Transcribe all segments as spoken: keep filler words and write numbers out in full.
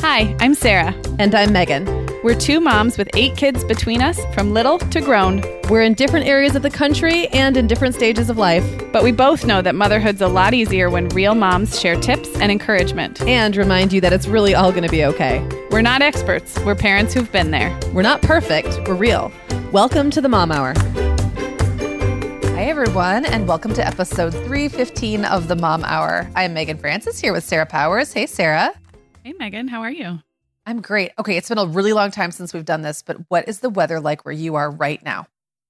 Hi, I'm Sarah. And I'm Megan. We're two moms with eight kids between us, from little to grown. We're in different areas of the country and in different stages of life. But we both know that motherhood's a lot easier when real moms share tips and encouragement. And remind you that it's really all going to be okay. We're not experts. We're parents who've been there. We're not perfect. We're real. Welcome to the Mom Hour. Hi, everyone, and welcome to episode three fifteen of the Mom Hour. I'm Megan Francis here with Sarah Powers. Hey, Sarah. Hey, Megan. How are you? I'm great. Okay, it's been a really long time since we've done this, but what is the weather like where you are right now?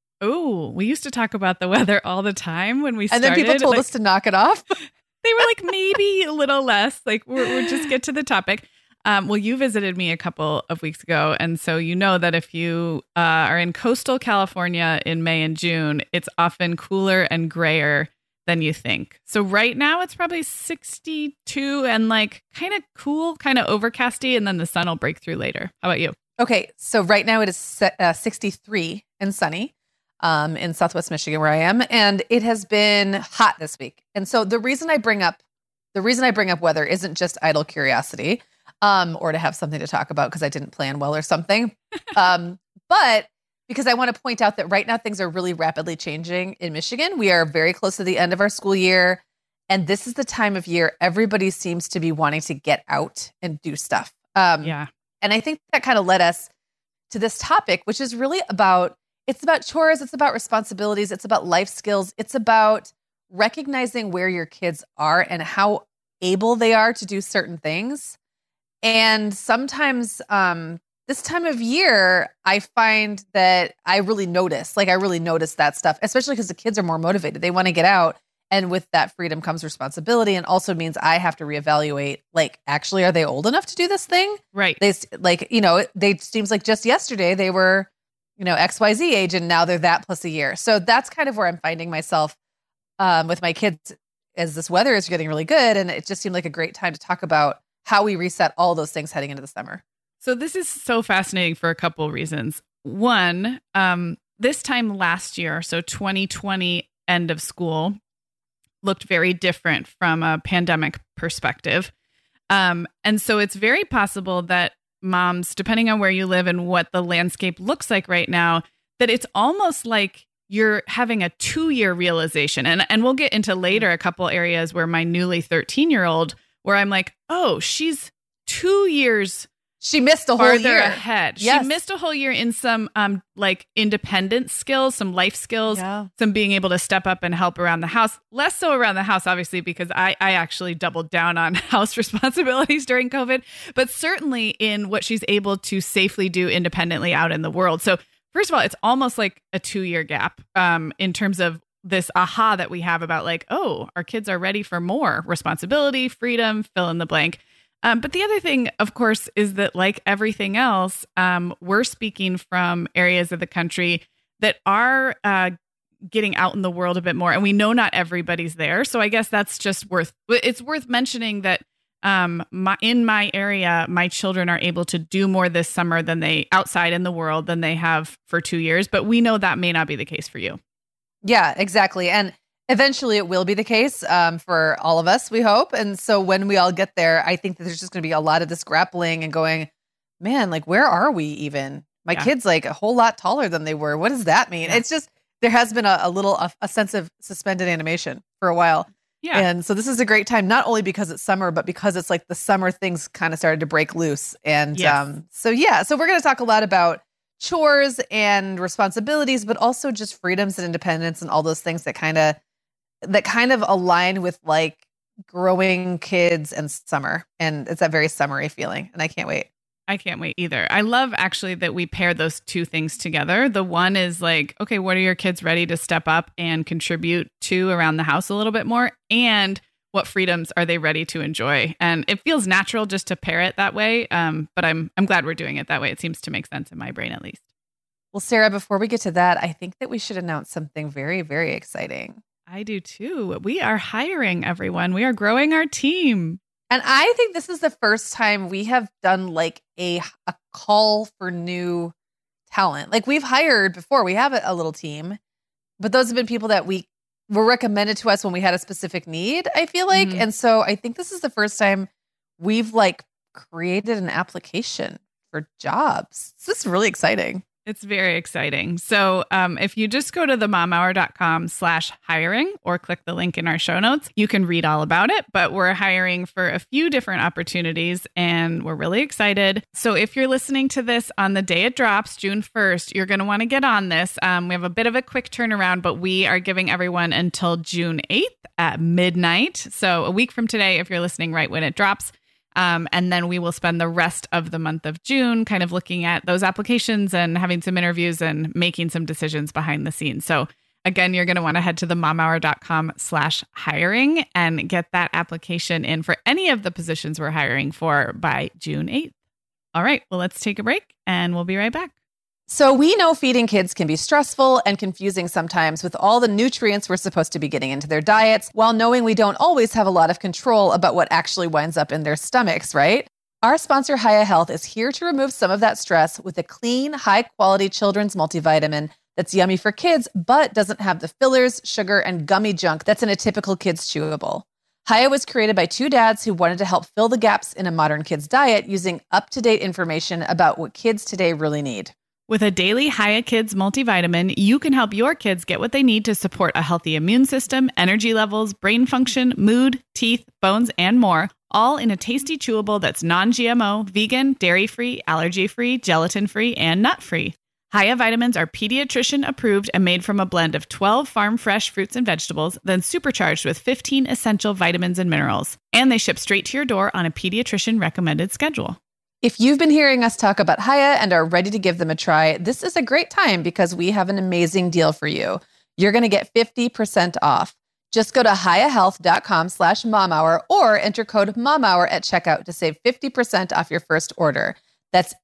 Oh, we used to talk about the weather all the time when we And started. then people told like, us to knock it off. They were like, maybe a little less. Like, we're, we're just get to the topic. Um, well, you visited me a couple of weeks ago, and so you know that if you uh, are in coastal California in May and June, it's often cooler and grayer than you think. So right now it's probably sixty-two and like kind of cool, kind of overcasty, and then the sun will break through later. How about you? Okay, so right now it is uh, sixty-three and sunny um, in Southwest Michigan where I am, and it has been hot this week. And so the reason I bring up the reason I bring up weather isn't just idle curiosity um, or to have something to talk about because I didn't plan well or something, um, but because I want to point out that right now things are really rapidly changing in Michigan. We are very close to the end of our school year, and this is the time of year everybody seems to be wanting to get out and do stuff. Um, Yeah. And I think that kind of led us to this topic, which is really about, it's about chores, it's about responsibilities, it's about life skills, it's about recognizing where your kids are and how able they are to do certain things. And sometimes um, this time of year, I find that I really notice, like I really notice that stuff, especially because the kids are more motivated. They want to get out. And with that freedom comes responsibility, and also means I have to reevaluate, like, actually, are they old enough to do this thing? Right. They like, you know, they seems like just yesterday they were, you know, X Y Z age, and now they're that plus a year. So that's kind of where I'm finding myself um, with my kids as this weather is getting really good. And it just seemed like a great time to talk about how we reset all those things heading into the summer. So this is so fascinating for a couple of reasons. One, um, this time last year, so twenty twenty end of school, looked very different from a pandemic perspective. Um, and so it's very possible that moms, depending on where you live and what the landscape looks like right now, that it's almost like you're having a two-year realization. And, and we'll get into later a couple areas where my newly thirteen-year-old, where I'm like, oh, she's two years She missed a whole farther year ahead. Yes. She missed a whole year in some um like independent skills, some life skills, Yeah. some being able to step up and help around the house. Less so around the house, obviously, because I, I actually doubled down on house responsibilities during COVID, but certainly in what she's able to safely do independently out in the world. So first of all, it's almost like a two-year gap um, in terms of this aha that we have about like, oh, our kids are ready for more responsibility, freedom, fill in the blank. Um, but the other thing, of course, is that like everything else, um, we're speaking from areas of the country that are uh, getting out in the world a bit more. And we know not everybody's there. So I guess that's just worth, it's worth mentioning that um, my, in my area, my children are able to do more this summer than they outside in the world than they have for two years. But we know that may not be the case for you. Yeah, exactly. And eventually it will be the case um, for all of us, we hope. And so when we all get there, I think that there's just going to be a lot of this grappling and going, man, like, where are we even? My Yeah. kid's like a whole lot taller than they were. What does that mean? Yeah. It's just, there has been a, a little, a, a sense of suspended animation for a while. Yeah. And so this is a great time, not only because it's summer, but because it's like the summer things kind of started to break loose. And Yes. um, so, yeah, so we're going to talk a lot about chores and responsibilities, but also just freedoms and independence and all those things that kind of, that kind of align with like growing kids and summer. And it's that very summery feeling. And I can't wait. I can't wait either. I love actually that we pair those two things together. The one is like, okay, what are your kids ready to step up and contribute to around the house a little bit more? And what freedoms are they ready to enjoy? And it feels natural just to pair it that way. Um, but I'm I'm glad we're doing it that way. It seems to make sense in my brain, at least. Well, Sarah, before we get to that, I think that we should announce something very, very exciting. I do too. We are hiring, everyone. We are growing our team. And I think this is the first time we have done like a, a call for new talent. Like we've hired before, we have a, a little team, but those have been people that we were recommended to us when we had a specific need, I feel like. Mhm. And so I think this is the first time we've like created an application for jobs. This is really exciting. It's very exciting. So um, if you just go to the mom hour dot com slash hiring or click the link in our show notes, you can read all about it. But we're hiring for a few different opportunities and we're really excited. So if you're listening to this on the day it drops, June first, you're going to want to get on this. Um, we have a bit of a quick turnaround, but we are giving everyone until June eighth at midnight. So a week from today, if you're listening right when it drops. Um, and then we will spend the rest of the month of June kind of looking at those applications and having some interviews and making some decisions behind the scenes. So again, you're going to want to head to the mom hour dot com slash hiring and get that application in for any of the positions we're hiring for by June eighth. All right, well, let's take a break and we'll be right back. So we know feeding kids can be stressful and confusing sometimes with all the nutrients we're supposed to be getting into their diets, while knowing we don't always have a lot of control about what actually winds up in their stomachs, right? Our sponsor, Hiya Health, is here to remove some of that stress with a clean, high-quality children's multivitamin that's yummy for kids, but doesn't have the fillers, sugar, and gummy junk that's in a typical kid's chewable. Hiya was created by two dads who wanted to help fill the gaps in a modern kid's diet using up-to-date information about what kids today really need. With a daily Hiya Kids multivitamin, you can help your kids get what they need to support a healthy immune system, energy levels, brain function, mood, teeth, bones, and more, all in a tasty chewable that's non-G M O, vegan, dairy-free, allergy-free, gelatin-free, and nut-free. Hiya vitamins are pediatrician approved and made from a blend of twelve farm fresh fruits and vegetables, then supercharged with fifteen essential vitamins and minerals. And they ship straight to your door on a pediatrician recommended schedule. If you've been hearing us talk about Hiya and are ready to give them a try, this is a great time because we have an amazing deal for you. You're going to get fifty percent off. Just go to hiya health dot com slash mom hour or enter code momhour at checkout to save fifty percent off your first order. That's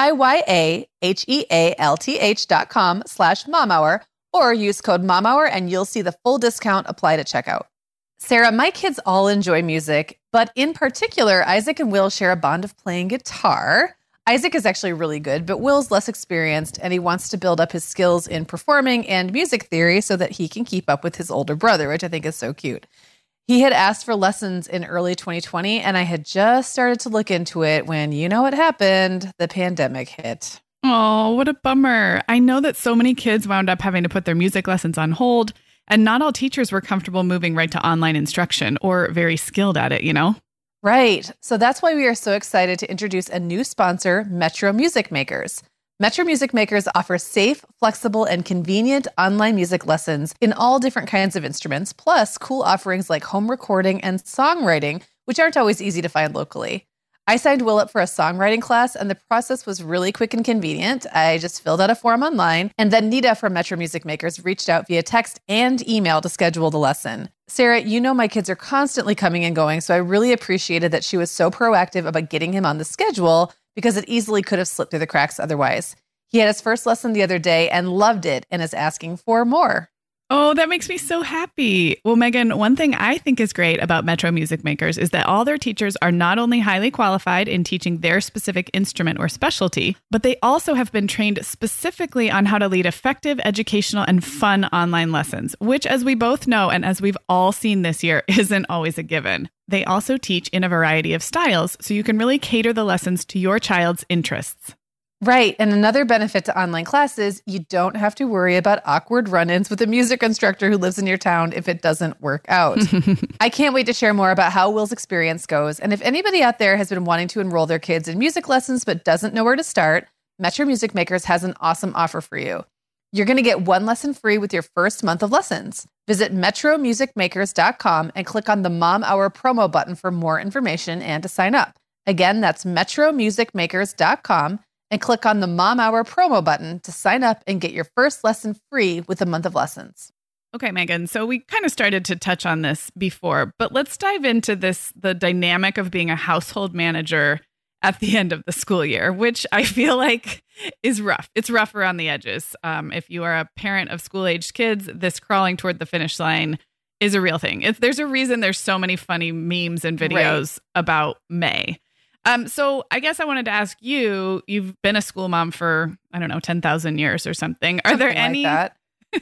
H-I-Y-A-H-E-A-L-T-H dot com slash momhour or use code momhour and you'll see the full discount applied at checkout. Sarah, my kids all enjoy music, but in particular, Isaac and Will share a bond of playing guitar. Isaac is actually really good, but Will's less experienced, and he wants to build up his skills in performing and music theory so that he can keep up with his older brother, which I think is so cute. He had asked for lessons in early twenty twenty, and I had just started to look into it when, you know what happened, the pandemic hit. Oh, what a bummer. I know that so many kids wound up having to put their music lessons on hold. And not all teachers were comfortable moving right to online instruction or very skilled at it, you know? Right. So that's why we are so excited to introduce a new sponsor, Metro Music Makers. Metro Music Makers offers safe, flexible, and convenient online music lessons in all different kinds of instruments, plus cool offerings like home recording and songwriting, which aren't always easy to find locally. I signed Will up for a songwriting class, and the process was really quick and convenient. I just filled out a form online, and then Nita from Metro Music Makers reached out via text and email to schedule the lesson. Sarah, you know my kids are constantly coming and going, so I really appreciated that she was so proactive about getting him on the schedule because it easily could have slipped through the cracks otherwise. He had his first lesson the other day and loved it and is asking for more. Oh, that makes me so happy. Well, Megan, one thing I think is great about Metro Music Makers is that all their teachers are not only highly qualified in teaching their specific instrument or specialty, but they also have been trained specifically on how to lead effective, educational, and fun online lessons, which, as we both know, and as we've all seen this year, isn't always a given. They also teach in a variety of styles, so you can really cater the lessons to your child's interests. Right. And another benefit to online classes, you don't have to worry about awkward run-ins with a music instructor who lives in your town if it doesn't work out. I can't wait to share more about how Will's experience goes. And if anybody out there has been wanting to enroll their kids in music lessons but doesn't know where to start, Metro Music Makers has an awesome offer for you. You're going to get one lesson free with your first month of lessons. Visit metro music makers dot com and click on the Mom Hour promo button for more information and to sign up. Again, that's metro music makers dot com. And click on the Mom Hour promo button to sign up and get your first lesson free with a month of lessons. Okay, Megan. So we kind of started to touch on this before, but let's dive into this, the dynamic of being a household manager at the end of the school year, which I feel like is rough. It's rough around the edges. Um, if you are a parent of school-aged kids, this crawling toward the finish line is a real thing. It's, there's a reason there's so many funny memes and videos right. about May. Um, so I guess I wanted to ask you, you've been a school mom for, I don't know, ten thousand years or something. Are something there any, like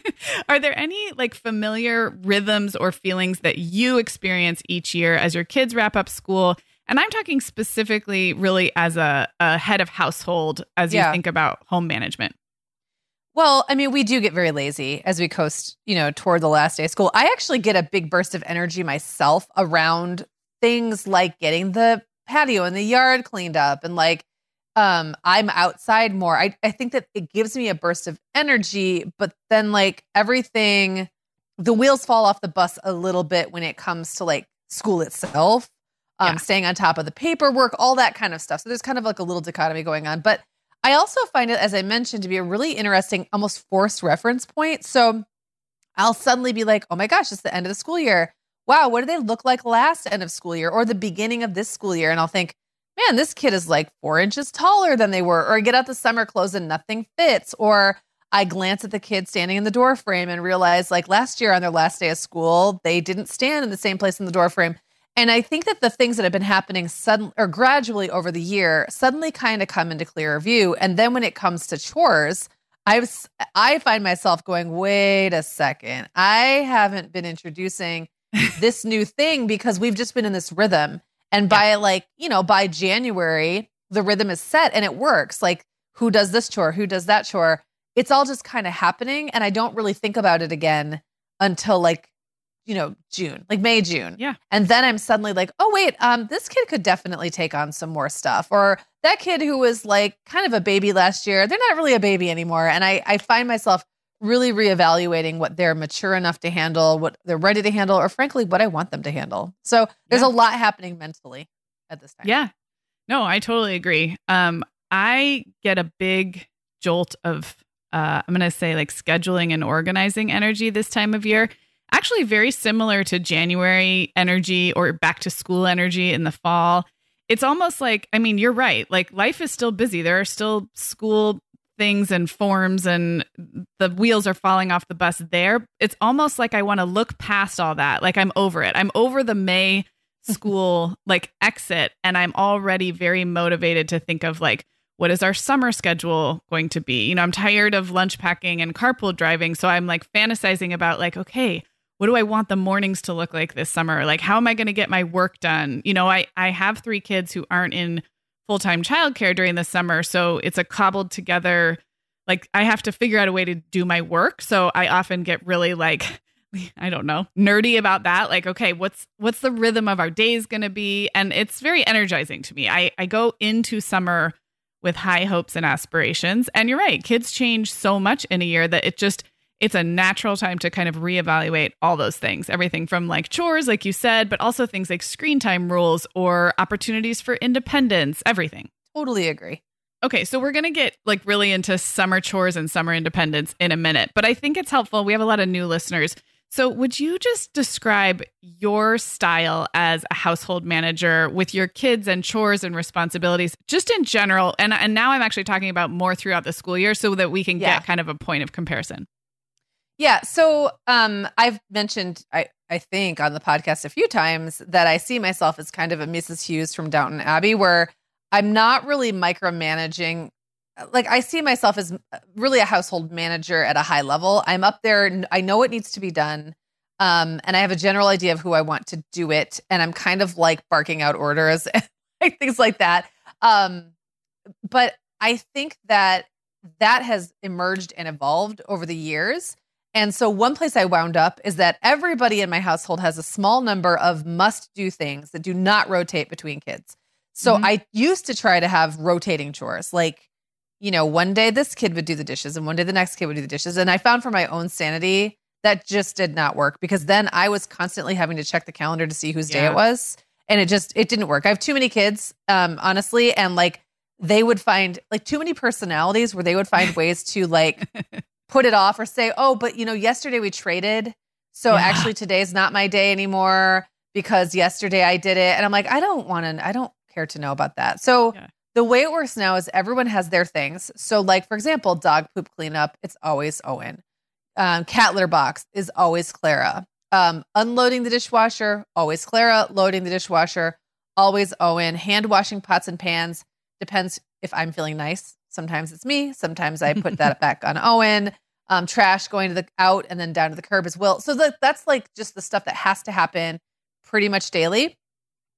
are there any like familiar rhythms or feelings that you experience each year as your kids wrap up school And I'm talking specifically really as a, a head of household as you Yeah. think about home management. Well, I mean, we do get very lazy as we coast, you know, toward the last day of school. I actually get a big burst of energy myself around things like getting the patio and the yard cleaned up and like um I'm outside more. I, I think that it gives me a burst of energy, but then like everything, the wheels fall off the bus a little bit when it comes to like school itself, um, Yeah. staying on top of the paperwork, all that kind of stuff. So there's kind of like a little dichotomy going on. But I also find it, as I mentioned, to be a really interesting, almost forced reference point. So I'll suddenly be like, oh my gosh, it's the end of the school year. Wow, what did they look like last end of school year or the beginning of this school year? And I'll think, man, this kid is like four inches taller than they were. Or I get out the summer clothes and nothing fits. Or I glance at the kid standing in the door frame and realize like last year on their last day of school, they didn't stand in the same place in the door frame. And I think that the things that have been happening suddenly or gradually over the year suddenly kind of come into clearer view. And then when it comes to chores, I've, I find myself going, wait a second. I haven't been introducing this new thing because we've just been in this rhythm. And by like, you know, by January, the rhythm is set and it works. Like who does this chore? Who does that chore? It's all just kind of happening. And I don't really think about it again until like, you know, June, like May, June. Yeah. And then I'm suddenly like, oh, wait, um, this kid could definitely take on some more stuff. Or that kid who was like kind of a baby last year, they're not really a baby anymore. And I, I find myself really reevaluating what they're mature enough to handle, what they're ready to handle, or frankly, what I want them to handle. So there's Yeah. a lot happening mentally at this time. Yeah. No, I totally agree. Um, I get a big jolt of, uh, I'm going to say like scheduling and organizing energy this time of year. Actually, very similar to January energy or back to school energy in the fall. It's almost like, I mean, you're right. Like life is still busy. There are still school things and forms and the wheels are falling off the bus there. It's almost like I want to look past all that. Like I'm over it. I'm over the May school like exit and I'm already very motivated to think of like, what is our summer schedule going to be? You know, I'm tired of lunch packing and carpool driving. So I'm like fantasizing about like, okay, what do I want the mornings to look like this summer? Like, how am I going to get my work done? You know, I, I have three kids who aren't in full-time childcare during the summer. So it's a cobbled together, like I have to figure out a way to do my work. So I often get really like, I don't know, nerdy about that. Like, okay, what's, what's the rhythm of our days going to be? And it's very energizing to me. I, I go into summer with high hopes and aspirations. And you're right. Kids change so much in a year that it just, it's a natural time to kind of reevaluate all those things. Everything from like chores, like you said, but also things like screen time rules or opportunities for independence, everything. Totally agree. Okay, so we're going to get like really into summer chores and summer independence in a minute, but I think it's helpful. We have a lot of new listeners. So would you just describe your style as a household manager with your kids and chores and responsibilities, just in general? And, and now I'm actually talking about more throughout the school year so that we can Yeah. get kind of a point of comparison. Yeah. So um, I've mentioned, I, I think, on the podcast a few times that I see myself as kind of a Missus Hughes from Downton Abbey, where I'm not really micromanaging. Like I see myself as really a household manager at a high level. I'm up there. I know what needs to be done. Um, and I have a general idea of who I want to do it. And I'm kind of like barking out orders and like things like that. Um, but I think that that has emerged and evolved over the years. And so one place I wound up is that everybody in my household has a small number of must-do things that do not rotate between kids. So Mhm. I used to try to have rotating chores. Like, you know, one day this kid would do the dishes and one day the next kid would do the dishes. And I found for my own sanity, that just did not work because then I was constantly having to check the calendar to see whose day Yeah. it was. And it just, it didn't work. I have too many kids, um, honestly. And like, they would find like too many personalities where they would find ways to like put it off or say, oh, but you know, yesterday we traded. So Yeah. actually today's not my day anymore because yesterday I did it. And I'm like, I don't want to, I don't care to know about that. So Yeah. the way it works now is everyone has their things. So like, for example, dog poop cleanup, it's always Owen. Um, cat litter box is always Clara. Um, unloading the dishwasher, always Clara. Loading the dishwasher, always Owen. Hand washing pots and pans, depends if I'm feeling nice. Sometimes it's me. Sometimes I put that back on Owen. Um, trash going to the out and then down to the curb as well. So that, that's like just the stuff that has to happen pretty much daily.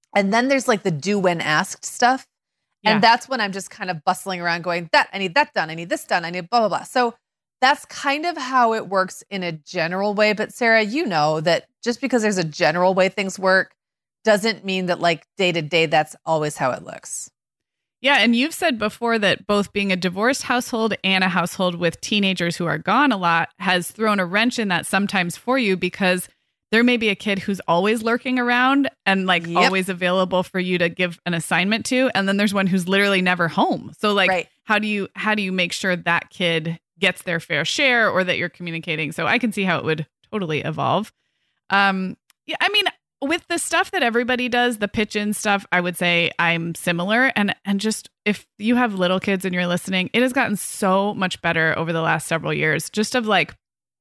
And then there's like the do when asked stuff. Yeah. And that's when I'm just kind of bustling around going, that, I need that done. I need this done. I need blah, blah, blah. So that's kind of how it works in a general way. But Sarah, you know that just because there's a general way things work doesn't mean that like day to day, that's always how it looks. Yeah. And you've said before that both being a divorced household and a household with teenagers who are gone a lot has thrown a wrench in that sometimes for you, because there may be a kid who's always lurking around and like Yep. always available for you to give an assignment to. And then there's one who's literally never home. So like, Right. how do you, how do you make sure that kid gets their fair share or that you're communicating? So I can see how it would totally evolve. Um, yeah, I mean, with the stuff that everybody does, the pitch in stuff, I would say I'm similar. And, and just if you have little kids and you're listening, it has gotten so much better over the last several years, just of like,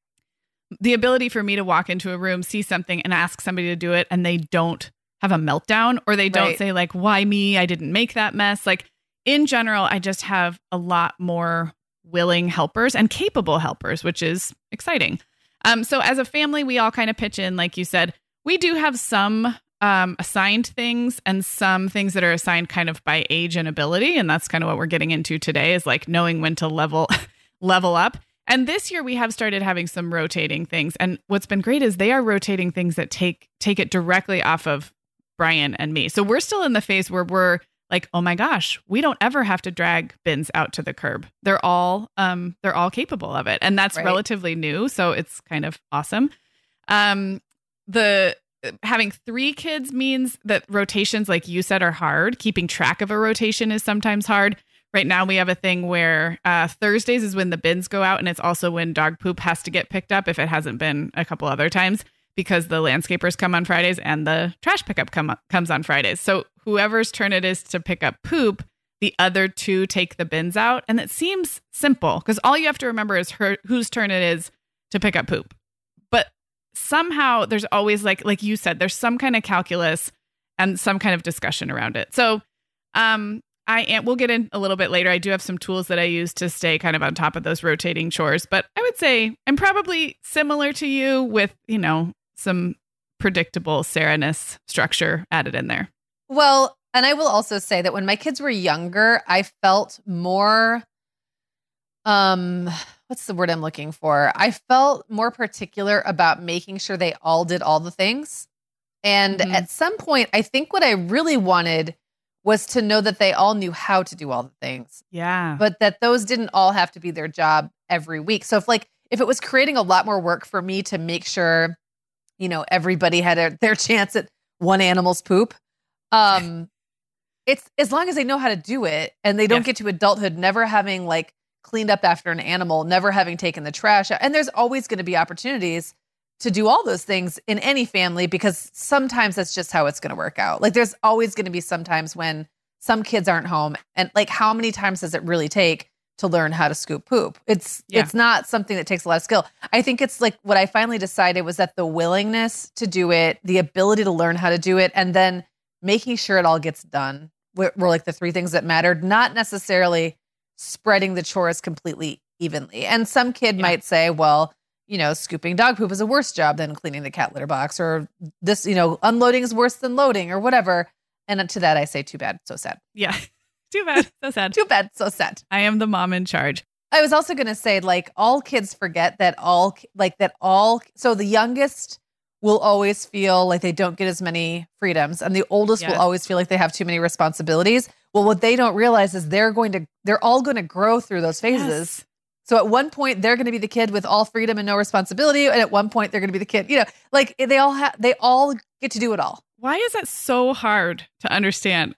the ability for me to walk into a room, see something and ask somebody to do it and they don't have a meltdown or they don't Right. say like, why me? I didn't make that mess. Like in general, I just have a lot more willing helpers and capable helpers, which is exciting. Um, so as a family, we all kind of pitch in, like you said, we do have some um, assigned things and some things that are assigned kind of by age and ability. And that's kind of what we're getting into today is like knowing when to level, level up. And this year we have started having some rotating things. And what's been great is they are rotating things that take take it directly off of Brian and me. So we're still in the phase where we're like, oh my gosh, we don't ever have to drag bins out to the curb. They're all um they're all capable of it. And that's Right. relatively new. So it's kind of awesome. Um the having three kids means that rotations, like you said, are hard. Keeping track of a rotation is sometimes hard. Right now, we have a thing where uh, Thursdays is when the bins go out, and it's also when dog poop has to get picked up if it hasn't been a couple other times, because the landscapers come on Fridays and the trash pickup come comes on Fridays. So whoever's turn it is to pick up poop, the other two take the bins out. And it seems simple because all you have to remember is her, whose turn it is to pick up poop. But somehow there's always like, like you said, there's some kind of calculus and some kind of discussion around it. So, um, I am, we'll get in a little bit later. I do have some tools that I use to stay kind of on top of those rotating chores, but I would say I'm probably similar to you with, you know, some predictable Sarah-ness structure added in there. Well, and I will also say that when my kids were younger, I felt more, um, what's the word I'm looking for? I felt more particular about making sure they all did all the things. And Mhm. at some point, I think what I really wanted was to know that they all knew how to do all the things, Yeah. but that those didn't all have to be their job every week. So if like, if it was creating a lot more work for me to make sure, you know, everybody had a, their chance at one animal's poop, um, it's as long as they know how to do it and they don't Yes. get to adulthood never having like cleaned up after an animal, never having taken the trash out. And there's always going to be opportunities to do all those things in any family, because sometimes that's just how it's going to work out. Like there's always going to be sometimes when some kids aren't home, and like how many times does it really take to learn how to scoop poop? It's Yeah. it's not something that takes a lot of skill. I think it's like what I finally decided was that the willingness to do it, the ability to learn how to do it, and then making sure it all gets done were, were like the three things that mattered, not necessarily spreading the chores completely evenly. And some kid Yeah. might say, well, you know, scooping dog poop is a worse job than cleaning the cat litter box, or this, you know, unloading is worse than loading, or whatever. And to that, I say, too bad, so sad. Yeah. Too bad. So sad. Too bad, so sad. I am the mom in charge. I was also going to say, like, all kids forget that all, like, that all, so the youngest will always feel like they don't get as many freedoms, and the oldest Yes. will always feel like they have too many responsibilities. Well, what they don't realize is they're going to, they're all going to grow through those phases. Yes. So at one point they're going to be the kid with all freedom and no responsibility, and at one point they're going to be the kid, you know, like they all have, they all get to do it all. Why is that so hard to understand?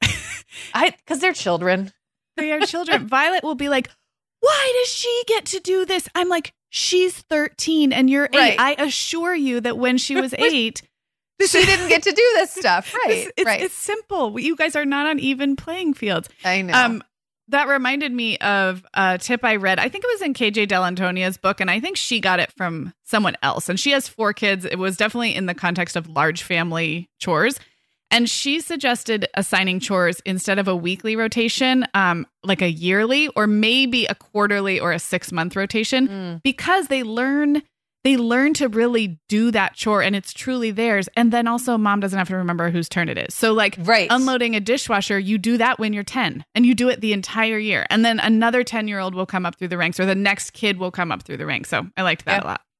I, because they're children. They are children. Violet will be like, why does she get to do this? I'm like, she's thirteen and you're eight. Right. I assure you that when she was eight, She didn't get to do this stuff. Right. it's, it's, right. it's simple. You guys are not on even playing fields. I know. Um, that reminded me of a tip I read. I think it was in K J Dell'Antonia's book, and I think she got it from someone else. And she has four kids. It was definitely in the context of large family chores. And she suggested assigning chores instead of a weekly rotation, um, like a yearly or maybe a quarterly or a six month rotation, Mm. because they learn they learn to really do that chore and it's truly theirs. And then also mom doesn't have to remember whose turn it is. So like right. unloading a dishwasher, you do that when you're ten and you do it the entire year. And then another ten year old will come up through the ranks or the next kid will come up through the ranks. So I liked that yeah. a lot.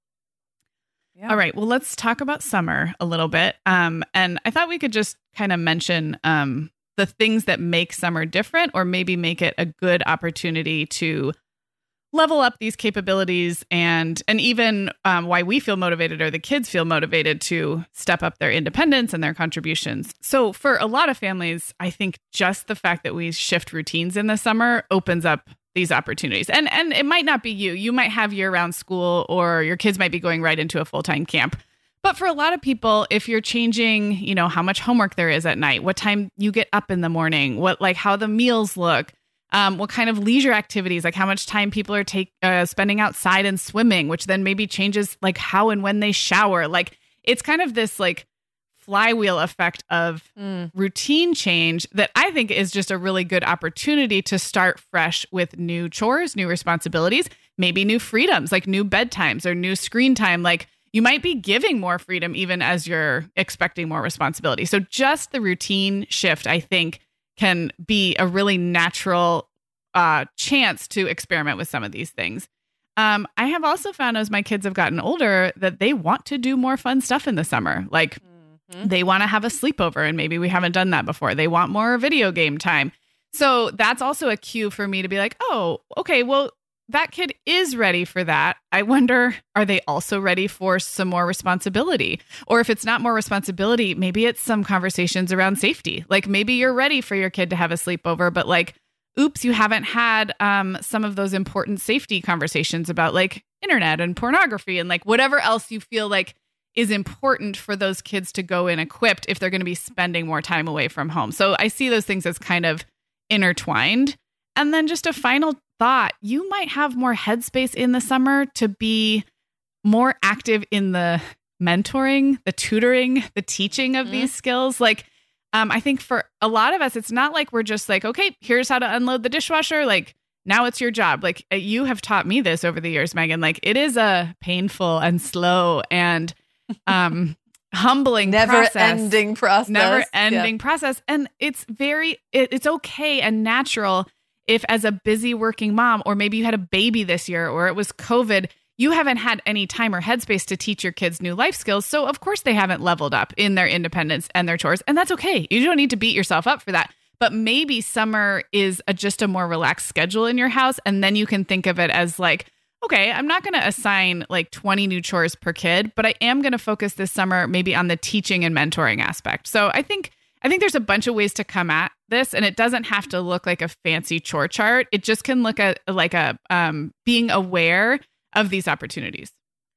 Yeah. All right. Well, let's talk about summer a little bit. Um, and I thought we could just kind of mention um, the things that make summer different or maybe make it a good opportunity to level up these capabilities and and even um, why we feel motivated or the kids feel motivated to step up their independence and their contributions. So for a lot of families, I think just the fact that we shift routines in the summer opens up these opportunities. And and it might not be you. You might have year-round school or your kids might be going right into a full-time camp. But for a lot of people, if you're changing, you know, how much homework there is at night, what time you get up in the morning, what like how the meals look, Um, what kind of leisure activities, like how much time people are take, uh, spending outside and swimming, which then maybe changes like how and when they shower. Like it's kind of this like flywheel effect of mm. routine change that I think is just a really good opportunity to start fresh with new chores, new responsibilities, maybe new freedoms, like new bedtimes or new screen time. Like you might be giving more freedom even as you're expecting more responsibility. So just the routine shift, I think, can be a really natural uh, chance to experiment with some of these things. Um, I have also found as my kids have gotten older that they want to do more fun stuff in the summer. Like mm-hmm. they want to have a sleepover and maybe we haven't done that before. They want more video game time. So that's also a cue for me to be like, oh, okay, well, that kid is ready for that. I wonder, are they also ready for some more responsibility? Or if it's not more responsibility, maybe it's some conversations around safety. Like maybe you're ready for your kid to have a sleepover, but like, oops, you haven't had um, some of those important safety conversations about like internet and pornography and like whatever else you feel like is important for those kids to go in equipped if they're going to be spending more time away from home. So I see those things as kind of intertwined. And then just a final thought, you might have more headspace in the summer to be more active in the mentoring, the tutoring, the teaching of mm-hmm. these skills. Like, um, I think for a lot of us, it's not like we're just like, okay, here's how to unload the dishwasher. Like now it's your job. Like you have taught me this over the years, Megan. Like it is a painful and slow and um, humbling never process. ending process, never ending yeah. process. And it's very, it, it's okay and natural if as a busy working mom, or maybe you had a baby this year, or it was COVID, you haven't had any time or headspace to teach your kids new life skills. So of course they haven't leveled up in their independence and their chores. And that's okay. You don't need to beat yourself up for that. But maybe summer is a, just a more relaxed schedule in your house. And then you can think of it as like, okay, I'm not going to assign like twenty new chores per kid, but I am going to focus this summer maybe on the teaching and mentoring aspect. So I think I think there's a bunch of ways to come at this, and it doesn't have to look like a fancy chore chart. It just can look at like a um, being aware of these opportunities.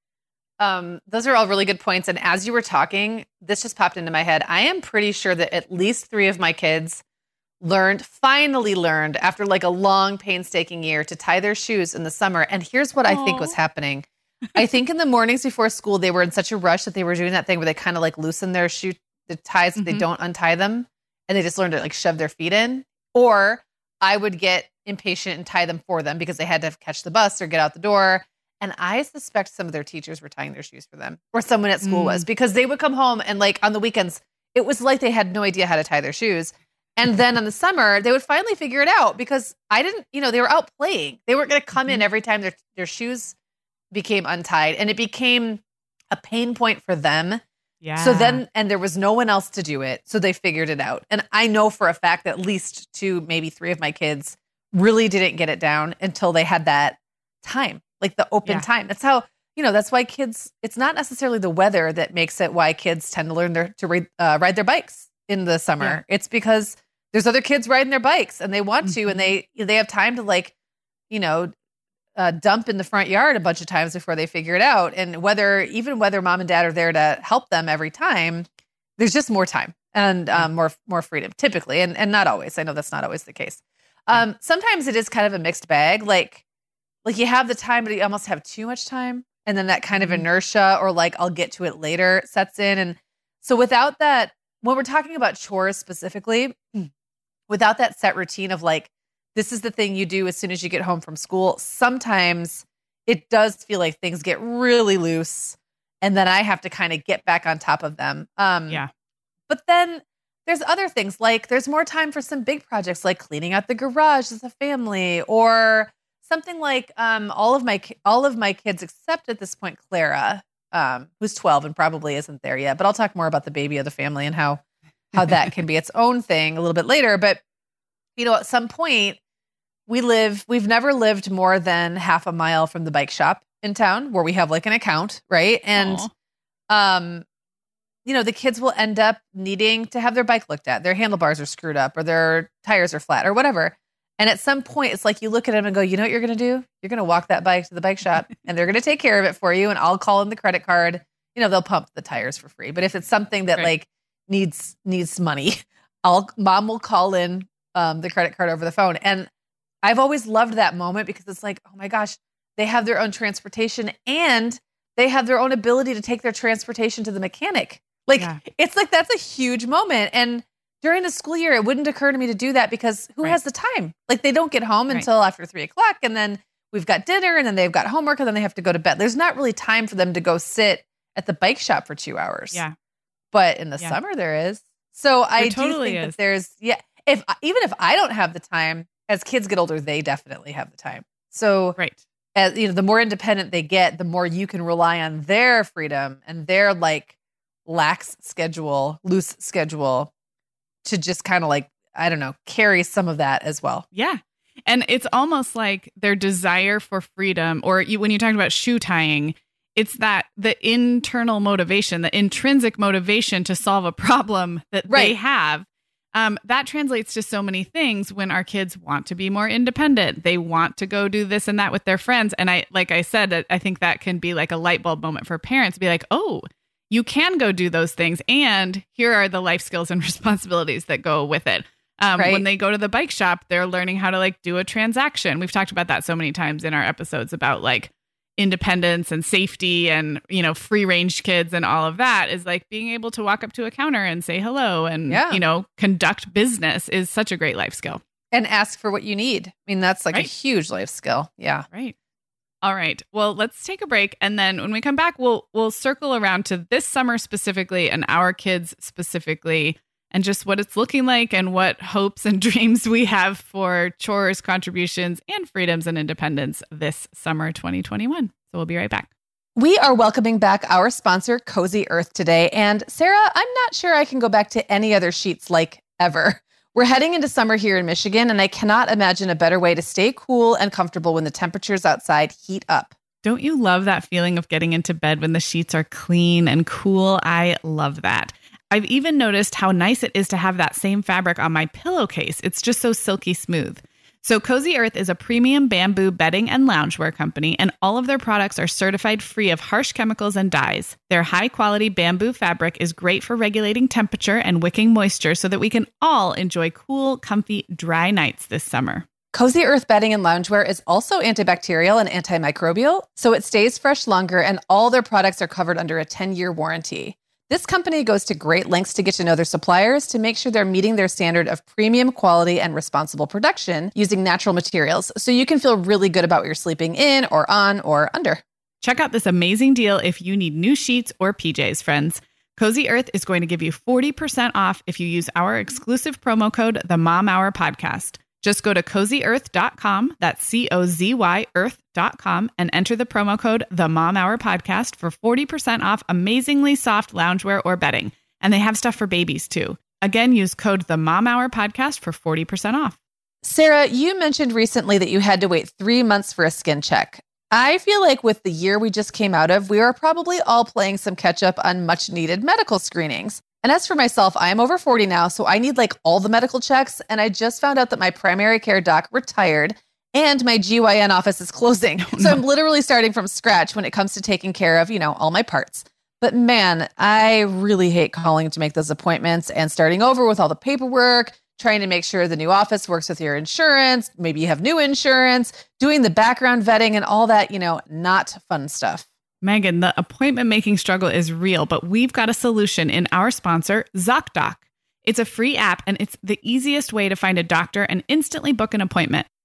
Um, those are all really good points. And as you were talking, this just popped into my head. I am pretty sure that at least three of my kids learned, finally learned after like a long, painstaking year to tie their shoes in the summer. And here's what Aww. I think was happening. I think in the mornings before school, they were in such a rush that they were doing that thing where they kind of like loosen their shoe the ties, mm-hmm. they don't untie them, and they just learn to like shove their feet in. Or I would get impatient and tie them for them because they had to catch the bus or get out the door. And I suspect some of their teachers were tying their shoes for them, or someone at school mm. was, because they would come home and like on the weekends, it was like they had no idea how to tie their shoes. And then in the summer, they would finally figure it out because I didn't, you know, they were out playing. They weren't going to come mm-hmm. in every time their, their shoes became untied, and it became a pain point for them. Yeah. So then, and there was no one else to do it. So they figured it out. And I know for a fact that at least two, maybe three of my kids really didn't get it down until they had that time, like the open yeah. time. That's how, you know, that's why kids, it's not necessarily the weather that makes it why kids tend to learn their, to ride, uh, ride their bikes in the summer. Yeah. It's because there's other kids riding their bikes and they want mm-hmm. to, and they, they have time to like, you know, Uh, dump in the front yard a bunch of times before they figure it out. And whether, even whether mom and dad are there to help them every time, there's just more time and um, more more freedom typically, and, and not always. I know that's not always the case. Um, sometimes it is kind of a mixed bag. Like, like you have the time, but you almost have too much time. And then that kind of inertia or like, I'll get to it later sets in. And so without that, when we're talking about chores specifically, without that set routine of like, this is the thing you do as soon as you get home from school, sometimes it does feel like things get really loose. And then I have to kind of get back on top of them. Um, Yeah. But then there's other things, like there's more time for some big projects like cleaning out the garage as a family, or something like um, all of my ki- all of my kids, except at this point Clara, um, who's twelve and probably isn't there yet. But I'll talk more about the baby of the family and how how that can be its own thing a little bit later. But you know, at some point, we live. We've never lived more than half a mile from the bike shop in town, where we have like an account, right? And Aw. um, you know, the kids will end up needing to have their bike looked at. Their handlebars are screwed up, or their tires are flat, or whatever. And at some point, it's like you look at them and go, you know what you're going to do? You're going to walk that bike to the bike shop, and they're going to take care of it for you. And I'll call in the credit card. You know, they'll pump the tires for free. But if it's something that Right. like needs needs money, I'll mom will call in um, the credit card over the phone. And I've always loved that moment, because it's like, oh my gosh, they have their own transportation, and they have their own ability to take their transportation to the mechanic. Like, Yeah. it's like, that's a huge moment. And during the school year, it wouldn't occur to me to do that, because who Right. has the time? Like, they don't get home Right. until after three o'clock, and then we've got dinner, and then they've got homework, and then they have to go to bed. There's not really time for them to go sit at the bike shop for two hours. Yeah. But in the Yeah. summer, there is. So I do totally think is. that there's, yeah, if even if I don't have the time, as kids get older, they definitely have the time. So, Right. as you know, the more independent they get, the more you can rely on their freedom and their like lax schedule, loose schedule, to just kind of like, I don't know, carry some of that as well. Yeah. And it's almost like their desire for freedom, or you, when you talked about shoe tying, it's that the internal motivation, the intrinsic motivation to solve a problem that they Right. have. Um, that translates to so many things when our kids want to be more independent. They want to go do this and that with their friends. And I, like I said, I think that can be like a light bulb moment for parents to be like, oh, you can go do those things. And here are the life skills and responsibilities that go with it. Um, Right. When they go to the bike shop, they're learning how to like do a transaction. We've talked about that so many times in our episodes about like independence and safety and, you know, free range kids and all of that, is like being able to walk up to a counter and say hello and, Yeah. you know, conduct business is such a great life skill. And ask for what you need. I mean, that's like Right. a huge life skill. Yeah. Right. All right. Well, let's take a break. And then when we come back, we'll, we'll circle around to this summer specifically and our kids specifically, and just what it's looking like and what hopes and dreams we have for chores, contributions, and freedoms and independence this summer twenty twenty-one. So we'll be right back. We are welcoming back our sponsor, Cozy Earth, today. And Sarah, I'm not sure I can go back to any other sheets like ever. We're heading into summer here in Michigan, and I cannot imagine a better way to stay cool and comfortable when the temperatures outside heat up. Don't you love that feeling of getting into bed when the sheets are clean and cool? I love that. I've even noticed how nice it is to have that same fabric on my pillowcase. It's just so silky smooth. So Cozy Earth is a premium bamboo bedding and loungewear company, and all of their products are certified free of harsh chemicals and dyes. Their high-quality bamboo fabric is great for regulating temperature and wicking moisture so that we can all enjoy cool, comfy, dry nights this summer. Cozy Earth bedding and loungewear is also antibacterial and antimicrobial, so it stays fresh longer, and all their products are covered under a ten-year warranty. This company goes to great lengths to get to know their suppliers to make sure they're meeting their standard of premium quality and responsible production using natural materials, so you can feel really good about what you're sleeping in or on or under. Check out this amazing deal if you need new sheets or P Js, friends. Cozy Earth is going to give you forty percent off if you use our exclusive promo code, the Mom Hour Podcast. Just go to cozy earth dot com, that's C O Z Y earth dot com, and enter the promo code, the Mom Hour Podcast, for forty percent off amazingly soft loungewear or bedding. And they have stuff for babies too. Again, use code the Mom Hour Podcast for forty percent off. Sarah, you mentioned recently that you had to wait three months for a skin check. I feel like with the year we just came out of, we are probably all playing some catch up on much needed medical screenings. And as for myself, I am over forty now, so I need like all the medical checks. And I just found out that my primary care doc retired and my G Y N office is closing. Oh, so no. I'm literally starting from scratch when it comes to taking care of, you know, all my parts. But man, I really hate calling to make those appointments and starting over with all the paperwork, trying to make sure the new office works with your insurance. Maybe you have new insurance, doing the background vetting and all that, you know, not fun stuff. Megan, the appointment making struggle is real, but we've got a solution in our sponsor, ZocDoc. It's a free app and it's the easiest way to find a doctor and instantly book an appointment.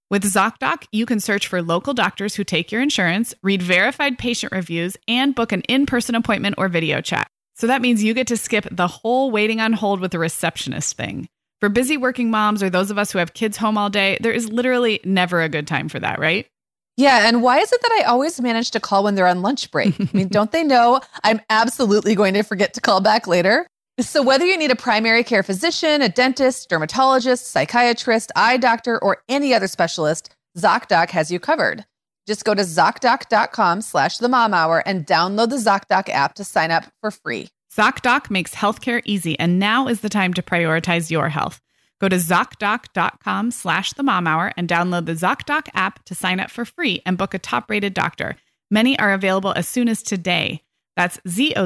With ZocDoc, you can search for local doctors who take your insurance, read verified patient reviews, and book an in-person appointment or video chat. So that means you get to skip the whole waiting on hold with the receptionist thing. For busy working moms or those of us who have kids home all day, there is literally never a good time for that, right? Yeah. And why is it that I always manage to call when they're on lunch break? I mean, don't they know I'm absolutely going to forget to call back later? So whether you need a primary care physician, a dentist, dermatologist, psychiatrist, eye doctor, or any other specialist, ZocDoc has you covered. Just go to ZocDoc.com slash the mom hour and download the ZocDoc app to sign up for free. ZocDoc makes healthcare easy, and now is the time to prioritize your health. Go to ZocDoc.com slash the mom hour and download the ZocDoc app to sign up for free and book a top-rated doctor. Many are available as soon as today. That's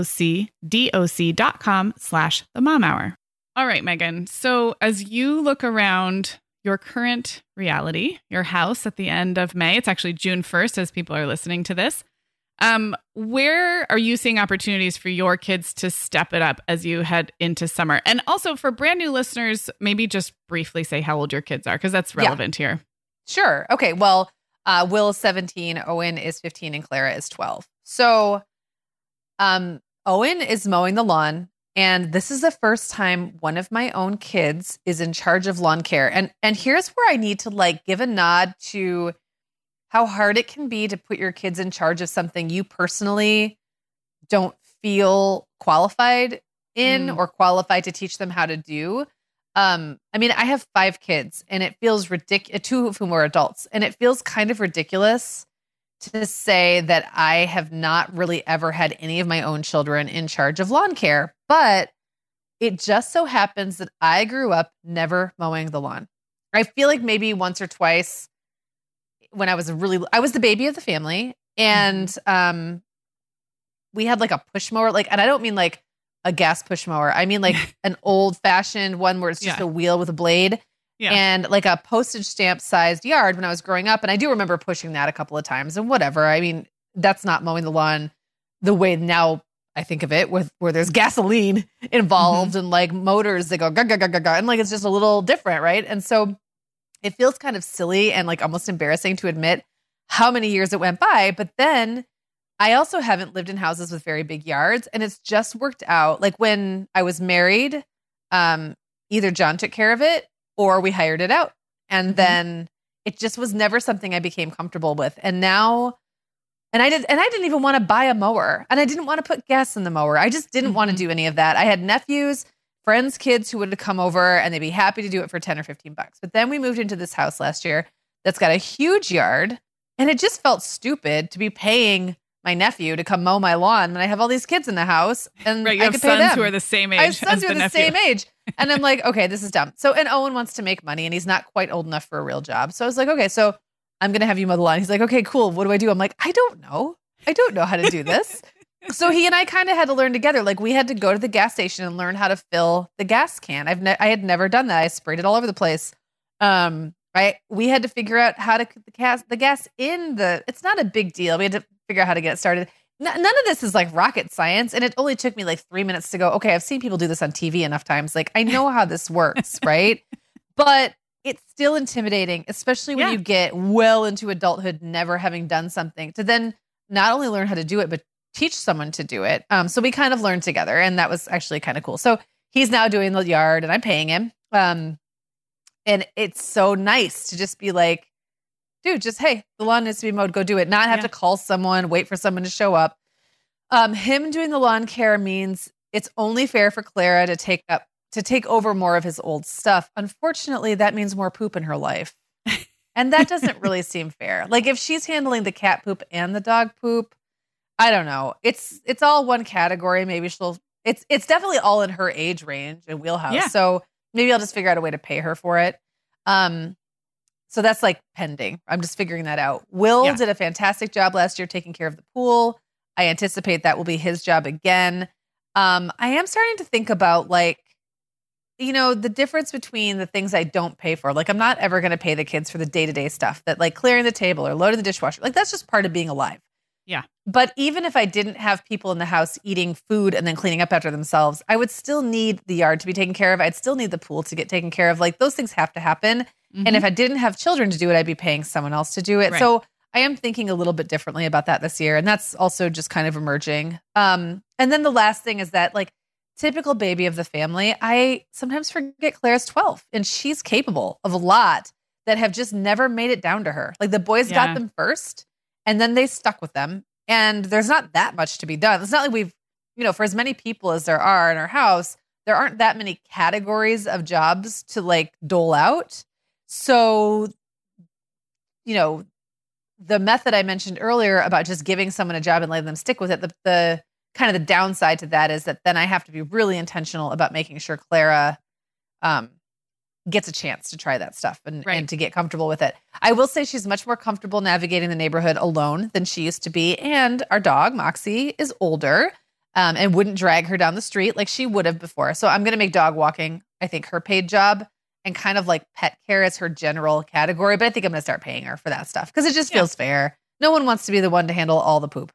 ZocDoc.com slash the mom hour. All right, Megan. So as you look around your current reality, your house at the end of May, it's actually June first as people are listening to this. Um, where are you seeing opportunities for your kids to step it up as you head into summer? And also for brand new listeners, maybe just briefly say how old your kids are, because that's relevant yeah. here. Sure. Okay. Well, uh, Will is seventeen, Owen is fifteen, and Clara is twelve. So um, Owen is mowing the lawn. And this is the first time one of my own kids is in charge of lawn care. And and here's where I need to like give a nod to how hard it can be to put your kids in charge of something you personally don't feel qualified in mm. or qualified to teach them how to do. Um, I mean, I have five kids and it feels ridiculous, two of whom are adults. And it feels kind of ridiculous to say that I have not really ever had any of my own children in charge of lawn care. But it just so happens that I grew up never mowing the lawn. I feel like maybe once or twice when I was a really, I was the baby of the family, and um, we had like a push mower, like, and I don't mean like a gas push mower. I mean like an old fashioned one where it's just yeah. a wheel with a blade yeah. and like a postage stamp sized yard when I was growing up. And I do remember pushing that a couple of times and whatever. I mean, that's not mowing the lawn the way now I think of it, with where there's gasoline involved mm-hmm. and like motors that go ga ga ga ga ga, and like it's just a little different, right? And so it feels kind of silly and like almost embarrassing to admit how many years it went by. But then I also haven't lived in houses with very big yards, and it's just worked out. Like when I was married, um, either John took care of it or we hired it out, and mm-hmm. then it just was never something I became comfortable with. And now. And I did, and I didn't even want to buy a mower, and I didn't want to put gas in the mower. I just didn't mm-hmm. want to do any of that. I had nephews, friends, kids who would come over, and they'd be happy to do it for ten or fifteen bucks. But then we moved into this house last year that's got a huge yard, and it just felt stupid to be paying my nephew to come mow my lawn when I have all these kids in the house, and right, you I have could sons pay them. who are the same age. I have sons as who are the, the nephew. same age, and I'm like, okay, this is dumb. So, and Owen wants to make money, and he's not quite old enough for a real job. So I was like, okay, so I'm gonna have you mow the lawn. He's like, okay, cool. What do I do? I'm like, I don't know. I don't know how to do this. So he and I kind of had to learn together. Like we had to go to the gas station and learn how to fill the gas can. I've ne- I had never done that. I sprayed it all over the place. Um, right. We had to figure out how to put the gas, the gas in the, it's not a big deal. We had to figure out how to get it started. N- none of this is like rocket science. And it only took me like three minutes to go, okay, I've seen people do this on T V enough times. Like I know how this works. Right. But it's still intimidating, especially when yeah. you get well into adulthood, never having done something, to then not only learn how to do it, but teach someone to do it. Um, so we kind of learned together, and that was actually kind of cool. So he's now doing the yard, and I'm paying him. Um, and it's so nice to just be like, dude, just, hey, the lawn needs to be mowed, go do it. Not have yeah. to call someone, wait for someone to show up. Um, him doing the lawn care means it's only fair for Clara to take up, to take over more of his old stuff. Unfortunately, that means more poop in her life. And that doesn't really seem fair. Like if she's handling the cat poop and the dog poop, I don't know. It's it's all one category. Maybe she'll, it's it's definitely all in her age range and wheelhouse. Yeah. So maybe I'll just figure out a way to pay her for it. Um, so that's like pending. I'm just figuring that out. Will yeah. did a fantastic job last year taking care of the pool. I anticipate that will be his job again. Um, I am starting to think about like, you know, the difference between the things I don't pay for. Like I'm not ever going to pay the kids for the day-to-day stuff that like clearing the table or loading the dishwasher. Like that's just part of being alive. Yeah. But even if I didn't have people in the house eating food and then cleaning up after themselves, I would still need the yard to be taken care of. I'd still need the pool to get taken care of. Like those things have to happen. Mm-hmm. And if I didn't have children to do it, I'd be paying someone else to do it. Right. So I am thinking a little bit differently about that this year. And that's also just kind of emerging. Um, and then the last thing is that, like, typical baby of the family, I sometimes forget Claire's twelve and she's capable of a lot that have just never made it down to her. Like, the boys Yeah. got them first and then they stuck with them. And there's not that much to be done. It's not like we've, you know, for as many people as there are in our house, there aren't that many categories of jobs to like dole out. So, you know, the method I mentioned earlier about just giving someone a job and letting them stick with it, the, the kind of the downside to that is that then I have to be really intentional about making sure Clara um, gets a chance to try that stuff and, Right. and to get comfortable with it. I will say she's much more comfortable navigating the neighborhood alone than she used to be. And our dog, Moxie, is older um, and wouldn't drag her down the street like she would have before. So I'm going to make dog walking, I think, her paid job, and kind of like pet care is her general category. But I think I'm going to start paying her for that stuff because it just Yeah. feels fair. No one wants to be the one to handle all the poop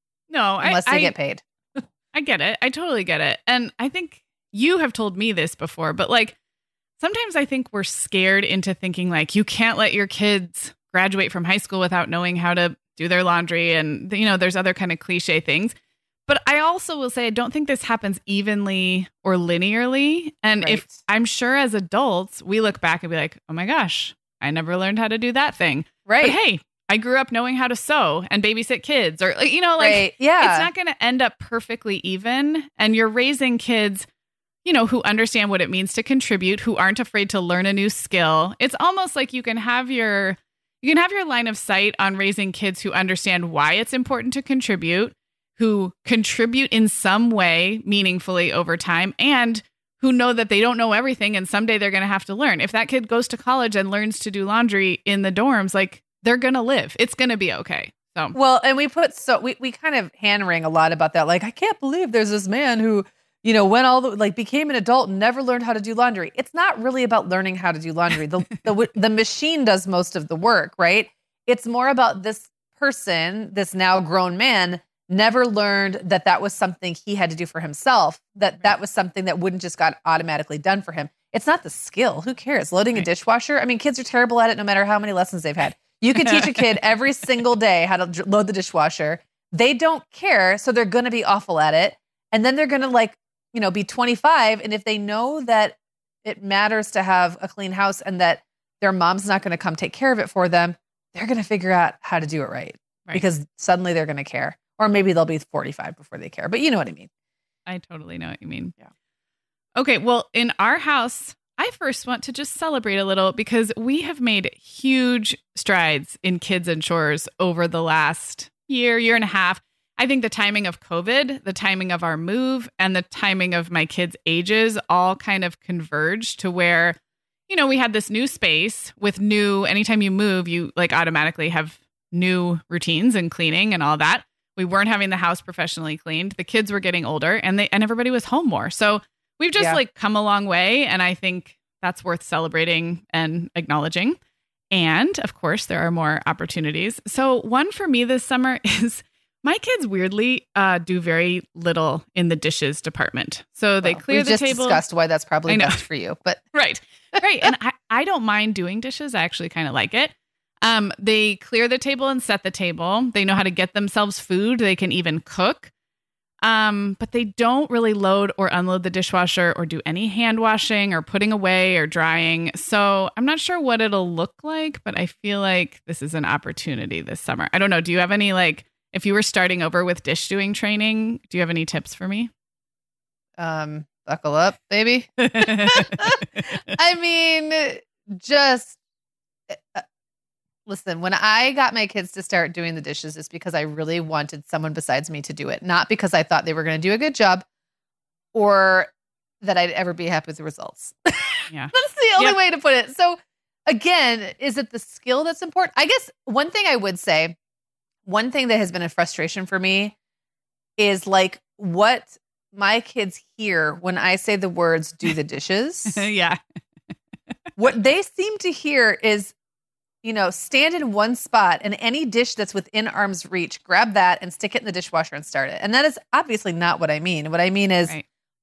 No, unless I, they I, get paid. I get it. I totally get it. And I think you have told me this before, but like sometimes I think we're scared into thinking like you can't let your kids graduate from high school without knowing how to do their laundry. And, you know, there's other kind of cliche things. But I also will say, I don't think this happens evenly or linearly. And Right. if I'm sure as adults, we look back and be like, oh my gosh, I never learned how to do that thing. Right. But hey, I grew up knowing how to sew and babysit kids, or, like, you know, like right. Yeah. it's not going to end up perfectly even. And you're raising kids, you know, who understand what it means to contribute, who aren't afraid to learn a new skill. It's almost like you can have your, you can have your line of sight on raising kids who understand why it's important to contribute, who contribute in some way meaningfully over time, and who know that they don't know everything and someday they're going to have to learn. If that kid goes to college and learns to do laundry in the dorms, like, they're going to live. It's going to be okay. So, Well, and we put so we, we kind of hand wring a lot about that. Like, I can't believe there's this man who, you know, went all the like became an adult and never learned how to do laundry. It's not really about learning how to do laundry. The the the machine does most of the work, right? It's more about this person, this now grown man, never learned that that was something he had to do for himself. That that was something that wouldn't just got automatically done for him. It's not the skill. Who cares? Loading a Right. dishwasher. I mean, kids are terrible at it no matter how many lessons they've had. You can teach a kid every single day how to j- load the dishwasher. They don't care, so they're going to be awful at it. And then they're going to like, you know, be twenty-five. And if they know that it matters to have a clean house and that their mom's not going to come take care of it for them, they're going to figure out how to do it right, Right. because suddenly they're going to care. Or maybe they'll be forty-five before they care. But you know what I mean. I totally know what you mean. Yeah. Okay. Well, in our house, I first want to just celebrate a little because we have made huge strides in kids and chores over the last year, year and a half. I think the timing of COVID, the timing of our move, and the timing of my kids' ages all kind of converged to where, you know, we had this new space with new, anytime you move, you like automatically have new routines and cleaning and all that. We weren't having the house professionally cleaned. The kids were getting older and they and everybody was home more. So we've just Yeah. like come a long way. And I think that's worth celebrating and acknowledging. And of course, there are more opportunities. So one for me this summer is my kids weirdly uh, do very little in the dishes department. So they Well, clear we the just table. discussed why that's probably I know. best for you. But Right. Right. And I, I don't mind doing dishes. I actually kind of like it. Um, they clear the table and set the table. They know how to get themselves food. They can even cook. Um, but they don't really load or unload the dishwasher or do any hand washing or putting away or drying. So I'm not sure what it'll look like, but I feel like this is an opportunity this summer. I don't know. Do you have any, like, if you were starting over with dish doing training, do you have any tips for me? um, buckle up, baby. I mean, just uh, listen, when I got my kids to start doing the dishes, it's because I really wanted someone besides me to do it, not because I thought they were going to do a good job or that I'd ever be happy with the results. Yeah. That's the only Yep. way to put it. So, again, is it the skill that's important? I guess one thing I would say, one thing that has been a frustration for me is like what my kids hear when I say the words do the dishes. Yeah. What they seem to hear is, you know, stand in one spot and any dish that's within arm's reach, grab that and stick it in the dishwasher and start it. And that is obviously not what I mean. What I mean is Right.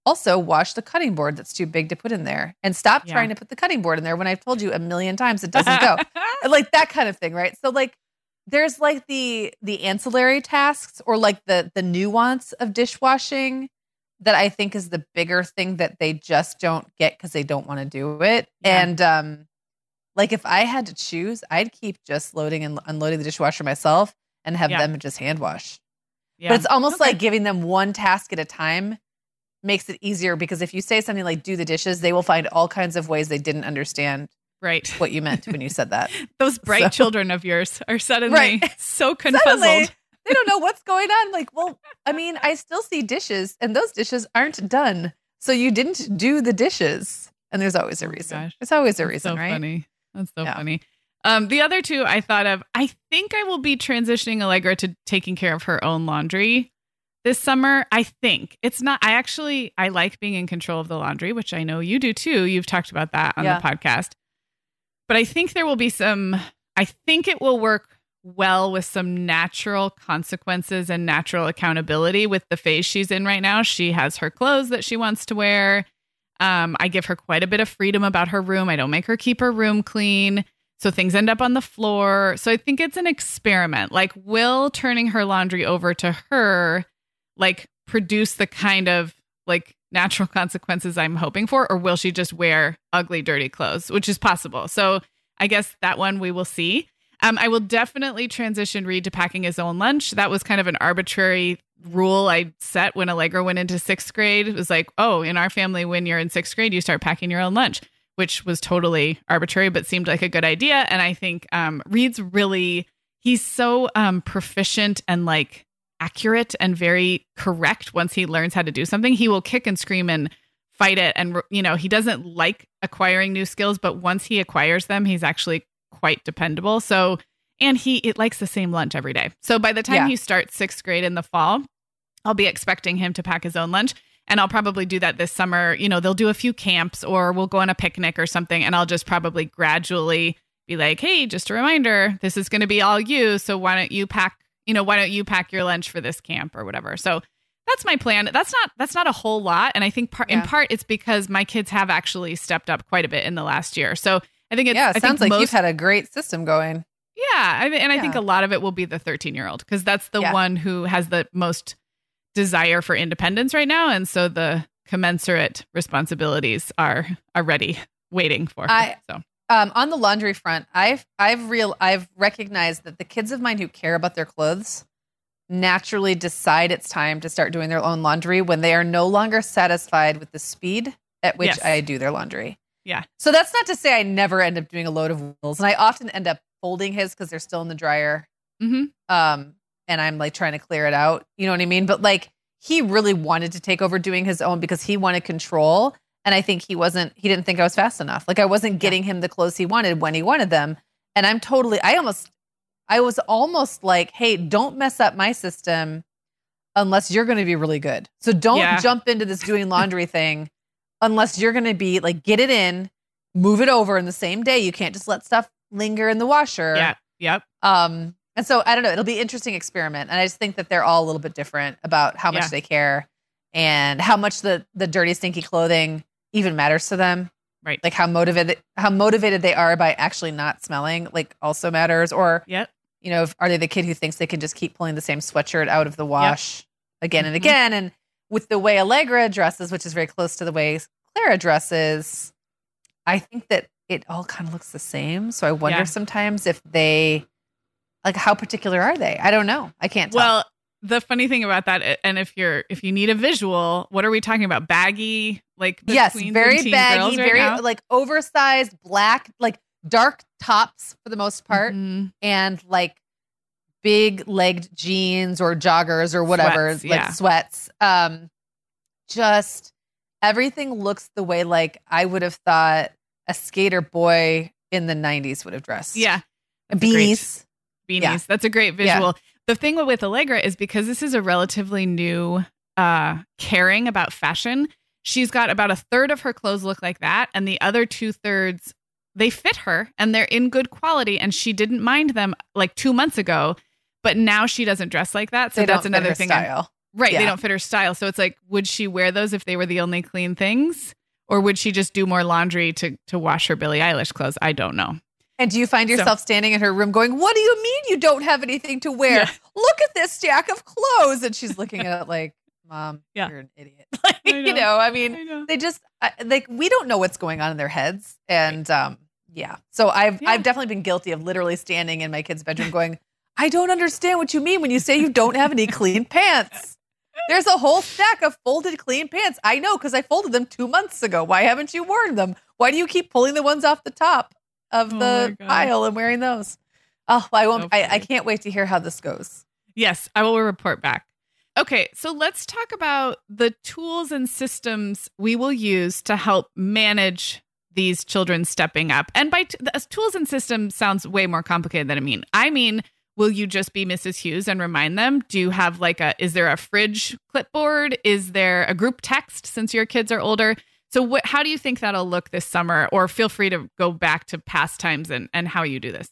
Also, wash the cutting board that's too big to put in there, and stop Yeah. trying to put the cutting board in there when I've told you a million times it doesn't go. Like that kind of thing, right? So like there's like the the ancillary tasks or like the the nuance of dishwashing that I think is the bigger thing that they just don't get because they don't want to do it. Yeah. And um like if I had to choose, I'd keep just loading and unloading the dishwasher myself and have Yeah. them just hand wash. Yeah. But it's almost Okay. like giving them one task at a time makes it easier because if you say something like do the dishes, they will find all kinds of ways they didn't understand right. what you meant when you said that. Those bright So- children of yours are suddenly Right. so confuzzled. Suddenly, they don't know what's going on. Like, well, I mean, I still see dishes and those dishes aren't done. So you didn't do the dishes. And there's always a Oh my reason. gosh. There's always a That's reason, so right? funny. That's so Yeah. funny. Um, the other two I thought of, I think I will be transitioning Allegra to taking care of her own laundry this summer. I think it's not, I actually, I like being in control of the laundry, which I know you do too. You've talked about that on Yeah. the podcast, but I think there will be some, I think it will work well with some natural consequences and natural accountability with the phase she's in right now. She has her clothes that she wants to wear. Um, I give her quite a bit of freedom about her room. I don't make her keep her room clean. So things end up on the floor. So I think it's an experiment. Like, will turning her laundry over to her, like, produce the kind of like natural consequences I'm hoping for? Or will she just wear ugly, dirty clothes, which is possible. So I guess that one we will see. Um, I will definitely transition Reed to packing his own lunch. That was kind of an arbitrary rule I set when Allegra went into sixth grade. It was like, oh, in our family, when you're in sixth grade, you start packing your own lunch, which was totally arbitrary, but seemed like a good idea. And I think um, Reed's really, he's so um, proficient and like accurate and very correct. Once he learns how to do something, he will kick and scream and fight it. And, you know, he doesn't like acquiring new skills, but once he acquires them, he's actually quite dependable. So, and he it likes the same lunch every day. So by the time Yeah. he starts sixth grade in the fall, I'll be expecting him to pack his own lunch. And I'll probably do that this summer. You know, they'll do a few camps or we'll go on a picnic or something. And I'll just probably gradually be like, hey, just a reminder, this is going to be all you. So why don't you pack, you know, why don't you pack your lunch for this camp or whatever. So that's my plan. That's not, that's not a whole lot. And I think part, in Yeah. part it's because my kids have actually stepped up quite a bit in the last year. So I think it's, yeah, I it think sounds like most, you've had a great system going. yeah. I, and I think Yeah. a lot of it will be the thirteen year old because that's the Yeah. one who has the most desire for independence right now. And so the commensurate responsibilities are already waiting for her. I- so Um, on the laundry front, I've I've real I've recognized that the kids of mine who care about their clothes naturally decide it's time to start doing their own laundry when they are no longer satisfied with the speed at which Yes. I do their laundry. Yeah. So that's not to say I never end up doing a load of wheels, and I often end up folding his because they're still in the dryer. mhm. Um, and I'm like trying to clear it out. You know what I mean? But like he really wanted to take over doing his own because he wanted control. And I think he wasn't, he didn't think I was fast enough. Like I wasn't getting him the clothes he wanted when he wanted them. And I'm totally, I almost, I was almost like, hey, don't mess up my system unless you're going to be really good. So don't Yeah. jump into this doing laundry thing unless you're going to be like, get it in, move it over in the same day. You can't just let stuff linger in the washer. Yeah. Yep. Um, and so I don't know, it'll be an interesting experiment. And I just think that they're all a little bit different about how much Yeah. they care and how much the the dirty, stinky clothing even matters to them. Right. Like how motivated how motivated they are by actually not smelling, like also matters. Or, Yep. you know, if, are they the kid who thinks they can just keep pulling the same sweatshirt out of the wash again and Mhm. again? And with the way Allegra dresses, which is very close to the way Clara dresses, I think that it all kind of looks the same. So I wonder Yeah. sometimes if they, like, how particular are they? I don't know. I can't tell. Well, the funny thing about that, and if you're if you need a visual, what are we talking about? Baggy, like the yes, tweens and very teen baggy, girls right very now? like oversized, black, like dark tops for the most part, Mhm. and like big legged jeans or joggers or whatever, Sweats, like yeah. sweats. Um, just everything looks the way like I would have thought a skater boy in the nineties would have dressed. Yeah. That's a great- beanies. beanies. Yeah. That's a great visual. The thing with Allegra is because this is a relatively new uh, caring about fashion, she's got about a third of her clothes look like that. And the other two thirds, they fit her and they're in good quality. And she didn't mind them like two months ago, but now she doesn't dress like that. So They that's don't fit another her thing. I'm- style. Right. Yeah. They don't fit her style. So it's like, would she wear those if they were the only clean things? Or would she just do more laundry to, to wash her Billie Eilish clothes? I don't know. And do you find yourself so, standing in her room going, what do you mean you don't have anything to wear? Yeah. Look at this stack of clothes. And she's looking at it like, Mom, yeah. you're an idiot. Like, know. You know, I mean, I know. They just, like, we don't know what's going on in their heads. And right. um, yeah. So I've, yeah. I've definitely been guilty of literally standing in my kid's bedroom going, I don't understand what you mean when you say you don't have any clean pants. There's a whole stack of folded clean pants. I know, because I folded them two months ago. Why haven't you worn them? Why do you keep pulling the ones off the top of oh the pile and wearing those? Oh, I won't. So I, I can't wait to hear how this goes. Yes, I will report back. Okay, so let's talk about the tools and systems we will use to help manage these children stepping up. And by t- the tools and systems sounds way more complicated than I mean. I mean, will you just be Missus Hughes and remind them? Do you have like a, is there a fridge clipboard? Is there a group text since your kids are older? So what, how do you think that'll look this summer? Or feel free to go back to past times and, and how you do this.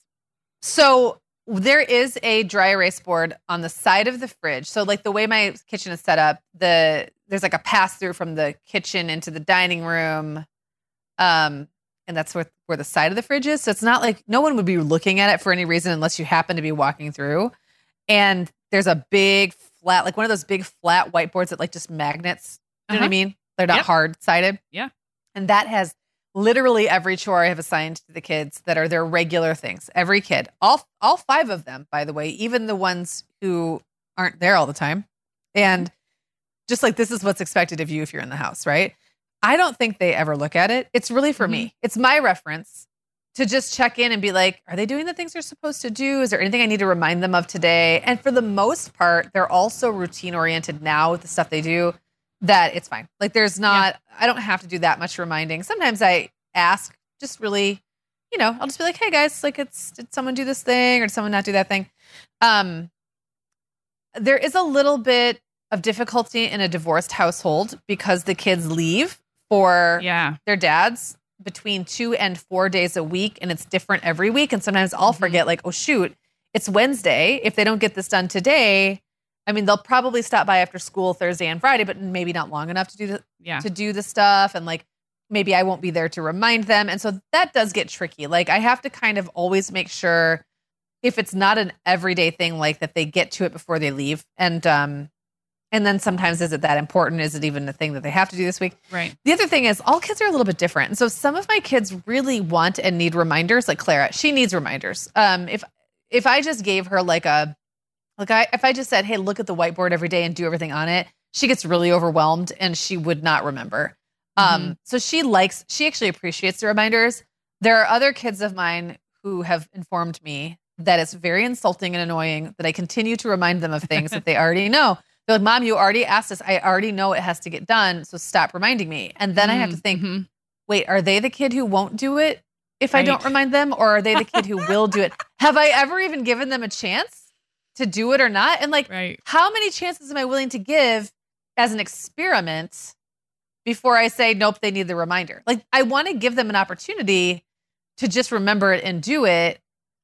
So there is a dry erase board on the side of the fridge. So like the way my kitchen is set up, the there's like a pass through from the kitchen into the dining room. Um, and that's where, where the side of the fridge is. So it's not like no one would be looking at it for any reason unless you happen to be walking through. And there's a big flat, like one of those big flat whiteboards that like just magnets. You uh-huh. know what I mean? They're not yep. hard sided. Yeah. And that has literally every chore I have assigned to the kids that are their regular things. Every kid, all all five of them, by the way, even the ones who aren't there all the time. And just like, this is what's expected of you if you're in the house, right? I don't think they ever look at it. It's really for mm-hmm. me. It's my reference to just check in and be like, are they doing the things they're supposed to do? Is there anything I need to remind them of today? And for the most part, they're also routine oriented now with the stuff they do that it's fine. Like there's not, yeah. I don't have to do that much reminding. Sometimes I ask just really, you know, I'll just be like, hey guys, like it's, did someone do this thing or did someone not do that thing? Um, there is a little bit of difficulty in a divorced household because the kids leave for yeah. their dads between two and four days a week. And it's different every week. And sometimes I'll mm-hmm. forget like, oh shoot, it's Wednesday. If they don't get this done today, I mean, they'll probably stop by after school Thursday and Friday, but maybe not long enough to do the, yeah. to do the stuff. And like, maybe I won't be there to remind them. And so that does get tricky. Like I have to kind of always make sure if it's not an everyday thing, like that they get to it before they leave. And, um, and then sometimes is it that important? Is it even the thing that they have to do this week? Right. The other thing is all kids are a little bit different. And so some of my kids really want and need reminders, like Clara, she needs reminders. Um, if, if I just gave her like a, like I, if I just said, hey, look at the whiteboard every day and do everything on it, she gets really overwhelmed and she would not remember. Mm-hmm. Um, so she likes, she actually appreciates the reminders. There are other kids of mine who have informed me that it's very insulting and annoying that I continue to remind them of things that they already know. They're like, Mom, you already asked us. I already know it has to get done. So stop reminding me. And then mm-hmm. I have to think, mm-hmm. wait, are they the kid who won't do it if right. I don't remind them? Or are they the kid who will do it? Have I ever even given them a chance to do it or not? And like, right. how many chances am I willing to give as an experiment before I say, nope, they need the reminder? Like, I want to give them an opportunity to just remember it and do it.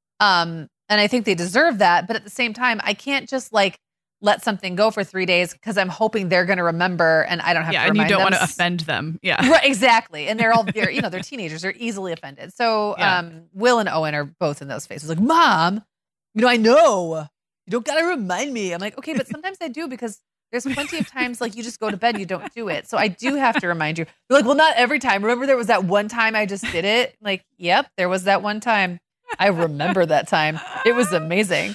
Um, and I think they deserve that. But at the same time, I can't just like let something go for three days because I'm hoping they're going to remember and I don't have yeah, to remind them. Yeah, and you don't want to offend them. Yeah. Right, exactly. And they're all, they're, you know, they're teenagers. They're easily offended. So yeah. um, Will and Owen are both in those phases. Like, Mom, you know, I know. You don't got to remind me. I'm like, okay, but sometimes I do because there's plenty of times like you just go to bed, you don't do it. So I do have to remind you. They're like, well, not every time. Remember there was that one time I just did it? I'm like, yep, there was that one time. I remember that time. It was amazing.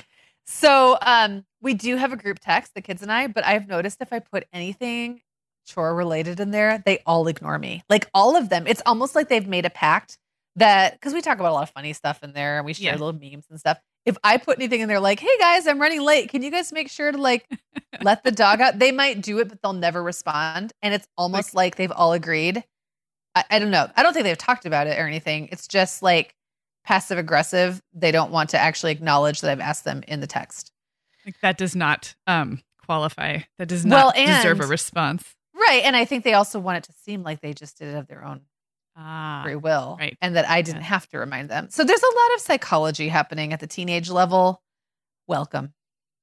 So um, we do have a group text, the kids and I, but I've noticed if I put anything chore related in there, they all ignore me. Like all of them. It's almost like they've made a pact that, because we talk about a lot of funny stuff in there and we share yeah. little memes and stuff. If I put anything in there like, hey guys, I'm running late. Can you guys make sure to like let the dog out? They might do it, but they'll never respond. And it's almost like, like they've all agreed. I, I don't know. I don't think they've talked about it or anything. It's just like passive aggressive. They don't want to actually acknowledge that I've asked them in the text. Like that does not um, qualify. That does not well, and, deserve a response. Right. And I think they also want it to seem like they just did it of their own Ah, free will, right. and that I didn't yeah. have to remind them. So there's a lot of psychology happening at the teenage level. Welcome.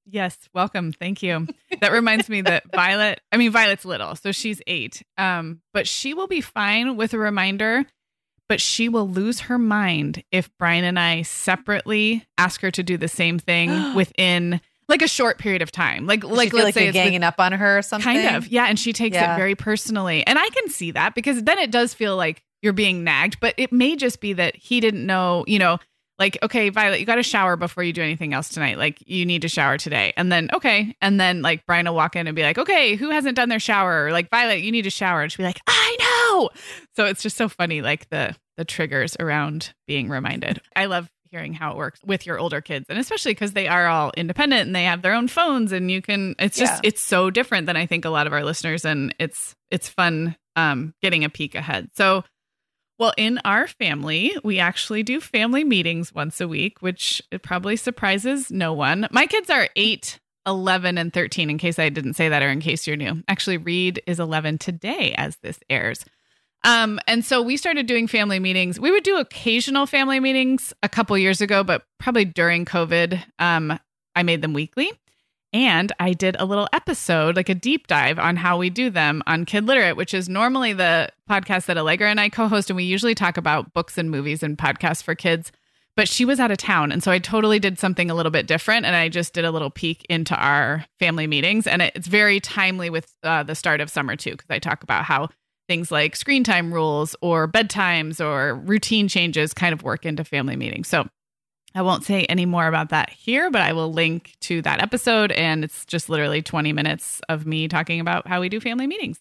Yes, welcome. Thank you. That reminds me that Violet, I mean, Violet's little, so she's eight, um, but she will be fine with a reminder, but she will lose her mind if Brian and I separately ask her to do the same thing within like a short period of time. Like, Does like she feel let's like say you're it's ganging the, up on her or something. kind of, yeah, and she takes Yeah. it very personally, and I can see that because then it does feel like you're being nagged, but it may just be that he didn't know, you know. Like, okay, Violet, you got to shower before you do anything else tonight. Like, you need to shower today. And then, okay. And then, like, Brian will walk in and be like, okay, who hasn't done their shower? Or like, Violet, you need to shower. And she'll be like, I know. So it's just so funny, like, the the triggers around being reminded. I love hearing how it works with your older kids. And especially because they are all independent and they have their own phones. And you can, it's just, Yeah. it's so different than I think a lot of our listeners. And it's, it's fun um, getting a peek ahead. So, well, in our family, we actually do family meetings once a week, which it probably surprises no one. My kids are eight, eleven, and thirteen, in case I didn't say that or in case you're new. Actually, Reed is eleven today as this airs. Um, and so we started doing family meetings. We would do occasional family meetings a couple years ago, but probably during COVID, um, I made them weekly. And I did a little episode, like a deep dive on how we do them on Kid Literate, which is normally the podcast that Allegra and I co-host. And we usually talk about books and movies and podcasts for kids. But she was out of town. And so I totally did something a little bit different. And I just did a little peek into our family meetings. And it's very timely with uh, the start of summer, too, because I talk about how things like screen time rules or bedtimes or routine changes kind of work into family meetings. So I won't say any more about that here, but I will link to that episode. And it's just literally twenty minutes of me talking about how we do family meetings.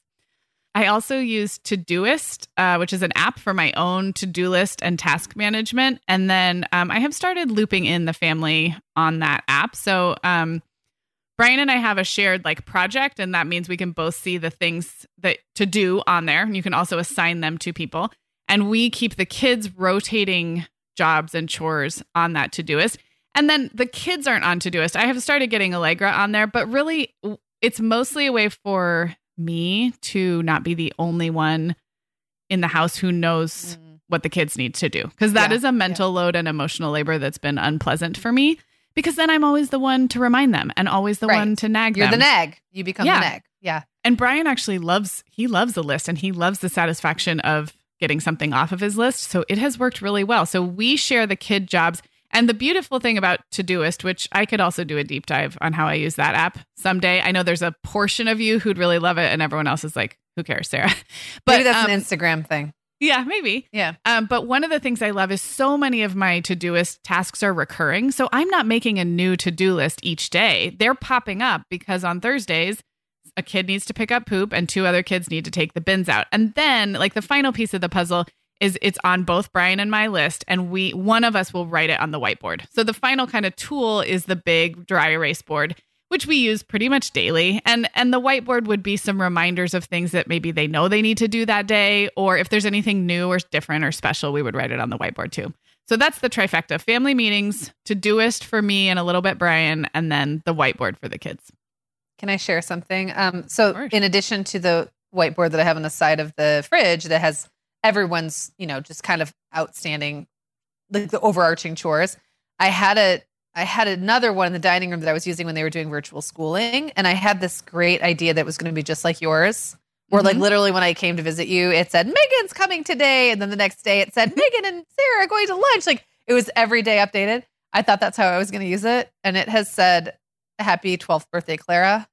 I also use Todoist, uh, which is an app for my own to-do list and task management. And then um, I have started looping in the family on that app. So um, Brian and I have a shared like project, and that means we can both see the things that to do on there. And you can also assign them to people. And we keep the kids rotating jobs and chores on that Todoist. And then the kids aren't on Todoist. I have started getting Allegra on there, but really it's mostly a way for me to not be the only one in the house who knows mm. what the kids need to do. Because that yeah, is a mental yeah. load and emotional labor that's been unpleasant for me. Because then I'm always the one to remind them and always the right. one to nag You're them. You're the nag. You become yeah. the nag. Yeah. And Brian actually loves, he loves the list and he loves the satisfaction of getting something off of his list. So it has worked really well. So we share the kid jobs. And the beautiful thing about Todoist, which I could also do a deep dive on how I use that app someday. I know there's a portion of you who'd really love it and everyone else is like, who cares, Sarah? But maybe that's um, an Instagram thing. Yeah, maybe. Yeah. Um, but one of the things I love is so many of my Todoist tasks are recurring. So I'm not making a new to-do list each day. They're popping up because on Thursdays, a kid needs to pick up poop and two other kids need to take the bins out. And then like the final piece of the puzzle is it's on both Brian and my list, and we one of us will write it on the whiteboard. So the final kind of tool is the big dry erase board, which we use pretty much daily. And and the whiteboard would be some reminders of things that maybe they know they need to do that day, or if there's anything new or different or special, we would write it on the whiteboard too. So that's the trifecta: family meetings, Todoist for me and a little bit Brian, and then the whiteboard for the kids. Can I share something? Um, so in addition to the whiteboard that I have on the side of the fridge that has everyone's, you know, just kind of outstanding, like the overarching chores, I had a, I had another one in the dining room that I was using when they were doing virtual schooling. And I had this great idea that was going to be just like yours, where mm-hmm. like literally when I came to visit you, it said, Megan's coming today. And then the next day it said, Megan and Sarah are going to lunch. Like it was every day updated. I thought that's how I was going to use it. And it has said, happy twelfth birthday, Clara.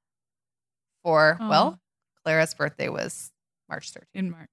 For, oh. well, Clara's birthday was March thirteenth. In March.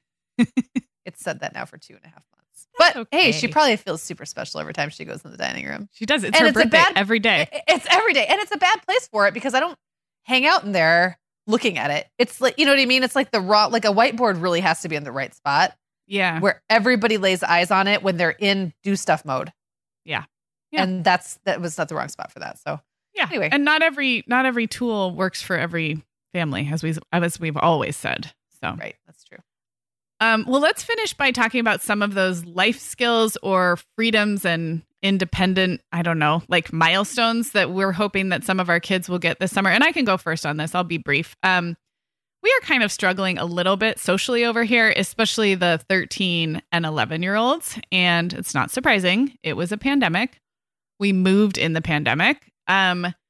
It's said that now for two and a half months. That's but okay. hey, she probably feels super special every time she goes in the dining room. She does. It's and her it's birthday bad, every day. It's every day. And it's a bad place for it because I don't hang out in there looking at it. It's like, you know what I mean? It's like the raw, like a whiteboard really has to be in the right spot. Yeah. Where everybody lays eyes on it when they're in do stuff mode. Yeah. yeah. And that's, that was not the wrong spot for that. So yeah. Anyway. And not every, not every tool works for every family, as we as we've always said. So right, that's true. Um, well, let's finish by talking about some of those life skills or freedoms and independent, I don't know, like milestones that we're hoping that some of our kids will get this summer. And I can go first on this. I'll be brief. Um, we are kind of struggling a little bit socially over here, especially the thirteen and eleven year olds. And it's not surprising. It was a pandemic. We moved in the pandemic. Um,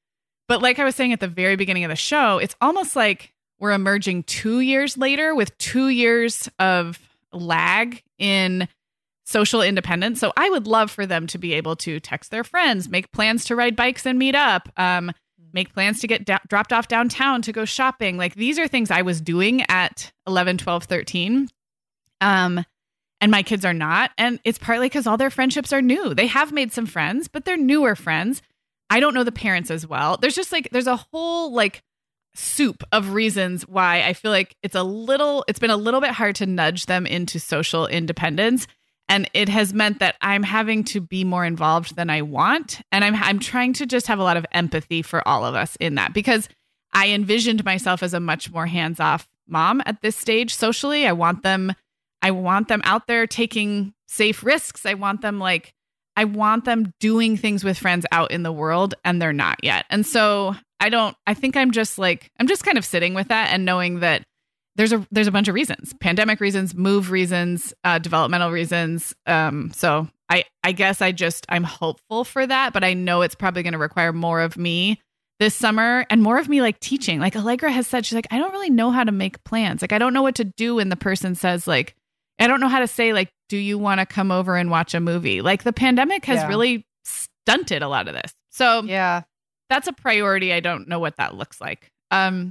But like I was saying at the very beginning of the show, it's almost like we're emerging two years later with two years of lag in social independence. So I would love for them to be able to text their friends, make plans to ride bikes and meet up, um, make plans to get da- dropped off downtown to go shopping. Like these are things I was doing at eleven, twelve, thirteen. Um, and my kids are not. And it's partly because all their friendships are new. They have made some friends, but they're newer friends. I don't know the parents as well. There's just like, there's a whole like soup of reasons why I feel like it's a little, it's been a little bit hard to nudge them into social independence. And it has meant that I'm having to be more involved than I want. And I'm I'm trying to just have a lot of empathy for all of us in that, because I envisioned myself as a much more hands-off mom at this stage socially. I want them, I want them out there taking safe risks. I want them like, I want them doing things with friends out in the world, and they're not yet. And so I don't, I think I'm just like, I'm just kind of sitting with that and knowing that There's a there's a bunch of reasons, pandemic reasons, move reasons, uh, developmental reasons. Um, so I I guess I just I'm hopeful for that, but I know it's probably going to require more of me this summer and more of me like teaching. Like Allegra has said, she's like, I don't really know how to make plans. Like I don't know what to do when the person says like, I don't know how to say like, do you want to come over and watch a movie? Like the pandemic has Yeah. really stunted a lot of this. So Yeah. that's a priority. I don't know what that looks like. Um,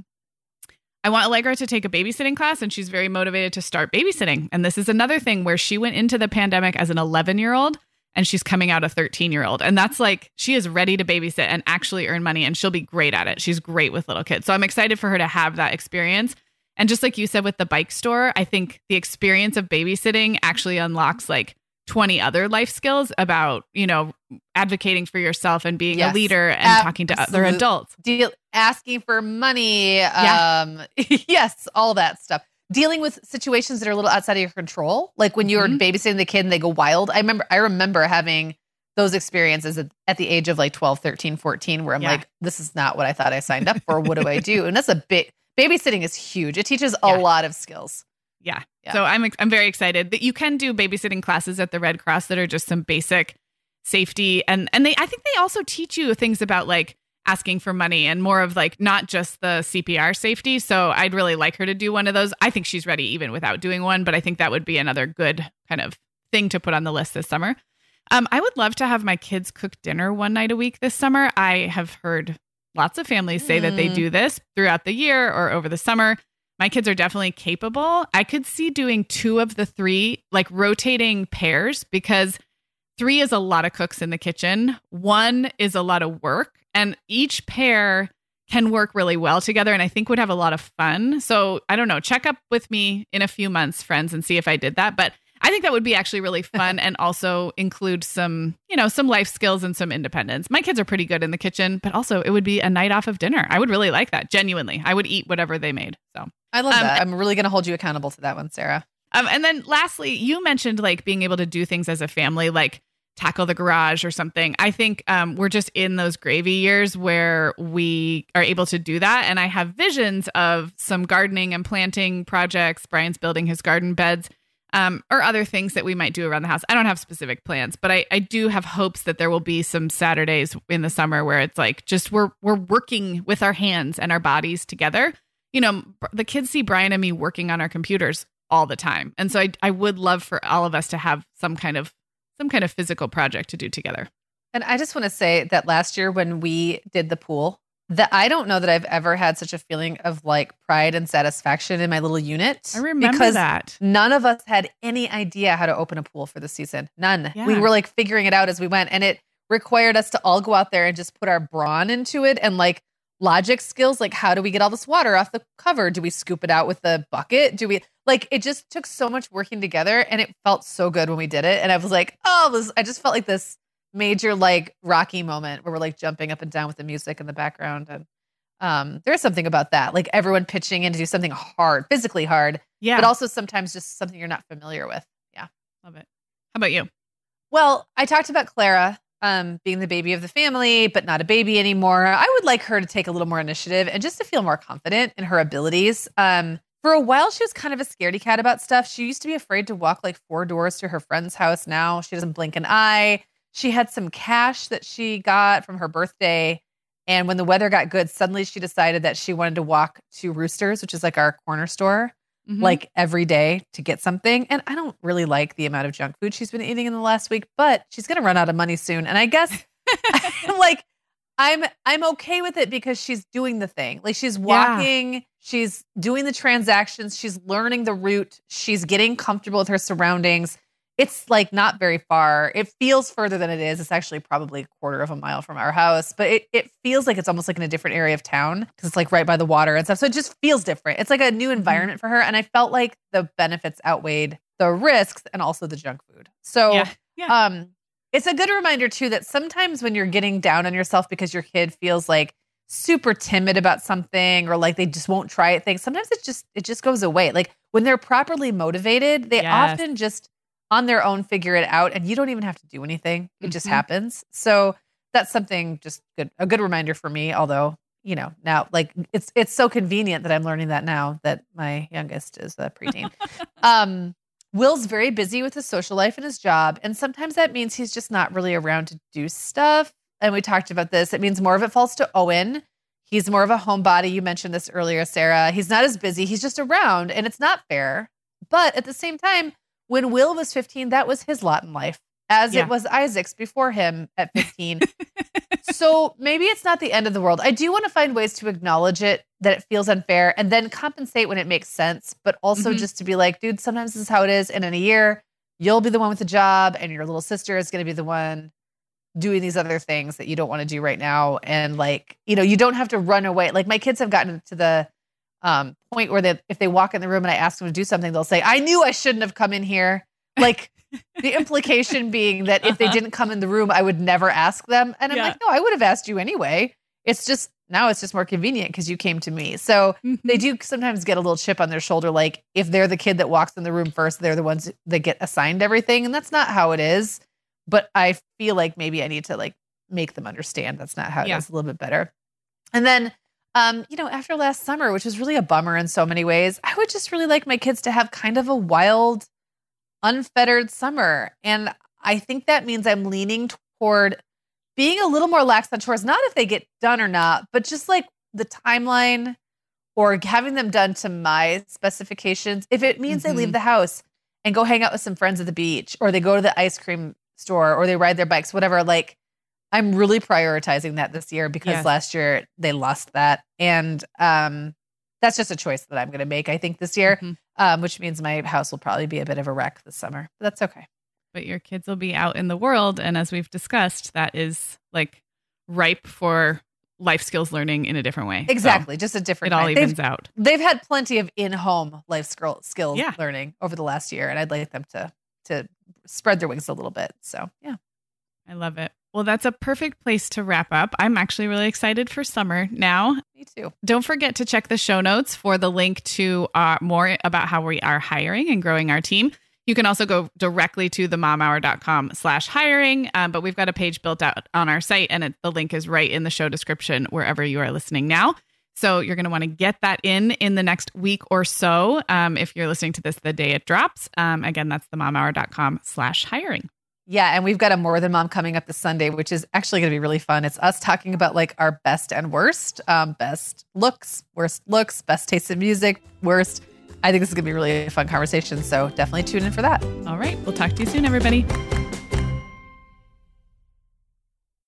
I want Allegra to take a babysitting class, and she's very motivated to start babysitting. And this is another thing where she went into the pandemic as an eleven year old and she's coming out a thirteen year old. And that's like, she is ready to babysit and actually earn money, and she'll be great at it. She's great with little kids. So I'm excited for her to have that experience. And just like you said with the bike store, I think the experience of babysitting actually unlocks like twenty other life skills about, you know, advocating for yourself and being Yes. a leader and Absolute- talking to other adults. Deal asking for money. Yeah. Um, yes, all that stuff. Dealing with situations that are a little outside of your control, like when you're Mhm. babysitting the kid and they go wild. I remember. I remember having those experiences at, at the age of like twelve, thirteen, fourteen, where I'm Yeah. like, this is not what I thought I signed up for. What do I do? And that's a big babysitting is huge. It teaches a Yeah. lot of skills. Yeah. Yeah. So I'm I'm very excited that you can do babysitting classes at the Red Cross that are just some basic safety, and and they I think they also teach you things about like asking for money and more of like not just the C P R safety. So I'd really like her to do one of those. I think she's ready even without doing one, but I think that would be another good kind of thing to put on the list this summer. Um, I would love to have my kids cook dinner one night a week this summer. I have heard lots of families say that they Mm. do this throughout the year or over the summer. My kids are definitely capable. I could see doing two of the three, like rotating pairs, because three is a lot of cooks in the kitchen. One is a lot of work, and each pair can work really well together, and I think would have a lot of fun. So I don't know, check up with me in a few months, friends, and see if I did that. But I think that would be actually really fun and also include some, you know, some life skills and some independence. My kids are pretty good in the kitchen, but also it would be a night off of dinner. I would really like that. Genuinely. I would eat whatever they made. So, I love Um, that. I'm really going to hold you accountable to that one, Sarah. um, and then lastly, you mentioned like being able to do things as a family, like tackle the garage or something. I think um, we're just in those gravy years where we are able to do that. And I have visions of some gardening and planting projects. Brian's building his garden beds. Um, or other things that we might do around the house. I don't have specific plans, but I, I do have hopes that there will be some Saturdays in the summer where it's like just we're we're working with our hands and our bodies together. You know, the kids see Brian and me working on our computers all the time, and so I I would love for all of us to have some kind of some kind of physical project to do together. And I just want to say that last year when we did the pool, that I don't know that I've ever had such a feeling of like pride and satisfaction in my little unit. I remember because that. none of us had any idea how to open a pool for the season. None. Yeah. We were like figuring it out as we went, and it required us to all go out there and just put our brawn into it and like logic skills. Like, how do we get all this water off the cover? Do we scoop it out with the bucket? Do we like, it just took so much working together, and it felt so good when we did it. And I was like, oh, this, I just felt like this major like Rocky moment where we're like jumping up and down with the music in the background. And um, there's something about that, like everyone pitching in to do something hard, physically hard, Yeah, but also sometimes just something you're not familiar with. Yeah. love it. How about you? Well, I talked about Clara um, being the baby of the family, but not a baby anymore. I would like her to take a little more initiative and just to feel more confident in her abilities. Um, for a while, she was kind of a scaredy cat about stuff. She used to be afraid to walk like four doors to her friend's house. Now she doesn't blink an eye. She had some cash that she got from her birthday, And when the weather got good, suddenly she decided that she wanted to walk to Roosters, which is like our corner store, mm-hmm. like every day to get something. And I don't really like the amount of junk food she's been eating in the last week, but she's going to run out of money soon. And I guess like I'm I'm okay with it because she's doing the thing. Like she's walking, yeah. she's doing the transactions, she's learning the route, she's getting comfortable with her surroundings. It's like not very far. It feels further than it is. It's actually probably a quarter of a mile from our house, but it, it feels like it's almost like in a different area of town because it's like right by the water and stuff. So it just feels different. It's like a new environment for her. And I felt like the benefits outweighed the risks and also the junk food. So yeah. Yeah. um, it's a good reminder too that sometimes when you're getting down on yourself because your kid feels like super timid about something or like they just won't try it things, sometimes it just it just goes away. Like when they're properly motivated, they yes. often just on their own figure it out and you don't even have to do anything. It mm-hmm. just happens. So that's something just good, a good reminder for me. Although, you know, now like it's, it's so convenient that I'm learning that now that my youngest is a preteen. um, Will's very busy with his social life and his job. And sometimes that means he's just not really around to do stuff. And we talked about this. It means more of it falls to Owen. He's more of a homebody. You mentioned this earlier, Sarah. He's not as busy. He's just around and it's not fair. But at the same time, when Will was fifteen, that was his lot in life, as yeah. it was Isaac's before him at fifteen. So maybe it's not the end of the world. I do want to find ways to acknowledge it, that it feels unfair, and then compensate when it makes sense. But also mm-hmm. just to be like, dude, sometimes this is how it is. And in a year, you'll be the one with the job and your little sister is going to be the one doing these other things that you don't want to do right now. And like, you know, you don't have to run away. Like my kids have gotten to the Um, point where they, if they walk in the room and I ask them to do something, they'll say, I knew I shouldn't have come in here. Like the implication being that if they didn't come in the room, I would never ask them. And I'm yeah. like, no, I would have asked you anyway. It's just, now it's just more convenient because you came to me. So mm-hmm. they do sometimes get a little chip on their shoulder. Like if they're the kid that walks in the room first, they're the ones that get assigned everything. And that's not how it is. But I feel like maybe I need to like make them understand that's not how it yeah. is a little bit better. And then Um, you know, after last summer, which was really a bummer in so many ways, I would just really like my kids to have kind of a wild, unfettered summer. And I think that means I'm leaning toward being a little more lax on chores, not if they get done or not, but just like the timeline or having them done to my specifications. If it means mm-hmm. they leave the house and go hang out with some friends at the beach, or they go to the ice cream store, or they ride their bikes, whatever, like, I'm really prioritizing that this year because yes. last year they lost that. And um, that's just a choice that I'm going to make, I think, this year, mm-hmm. um, which means my house will probably be a bit of a wreck this summer. But that's okay. But your kids will be out in the world. And as we've discussed, that is like ripe for life skills learning in a different way. Exactly. So just a different It all kind. evens they've, out. They've had plenty of in-home life skill, skills yeah. learning over the last year. And I'd like them to to spread their wings a little bit. So, yeah. I love it. Well, that's a perfect place to wrap up. I'm actually really excited for summer now. Me too. Don't forget to check the show notes for the link to uh, more about how we are hiring and growing our team. You can also go directly to themomhour.com slash hiring, um, but we've got a page built out on our site, and it, the link is right in the show description wherever you are listening now. So you're going to want to get that in in the next week or so. Um, if you're listening to this the day it drops, um, again, that's themomhour.com slash hiring. Yeah. And we've got a More Than Mom coming up this Sunday, which is actually going to be really fun. It's us talking about like our best and worst, um, best looks, worst looks, best taste in music, worst. I think this is going to be really a fun conversation. So definitely tune in for that. All right. We'll talk to you soon, everybody.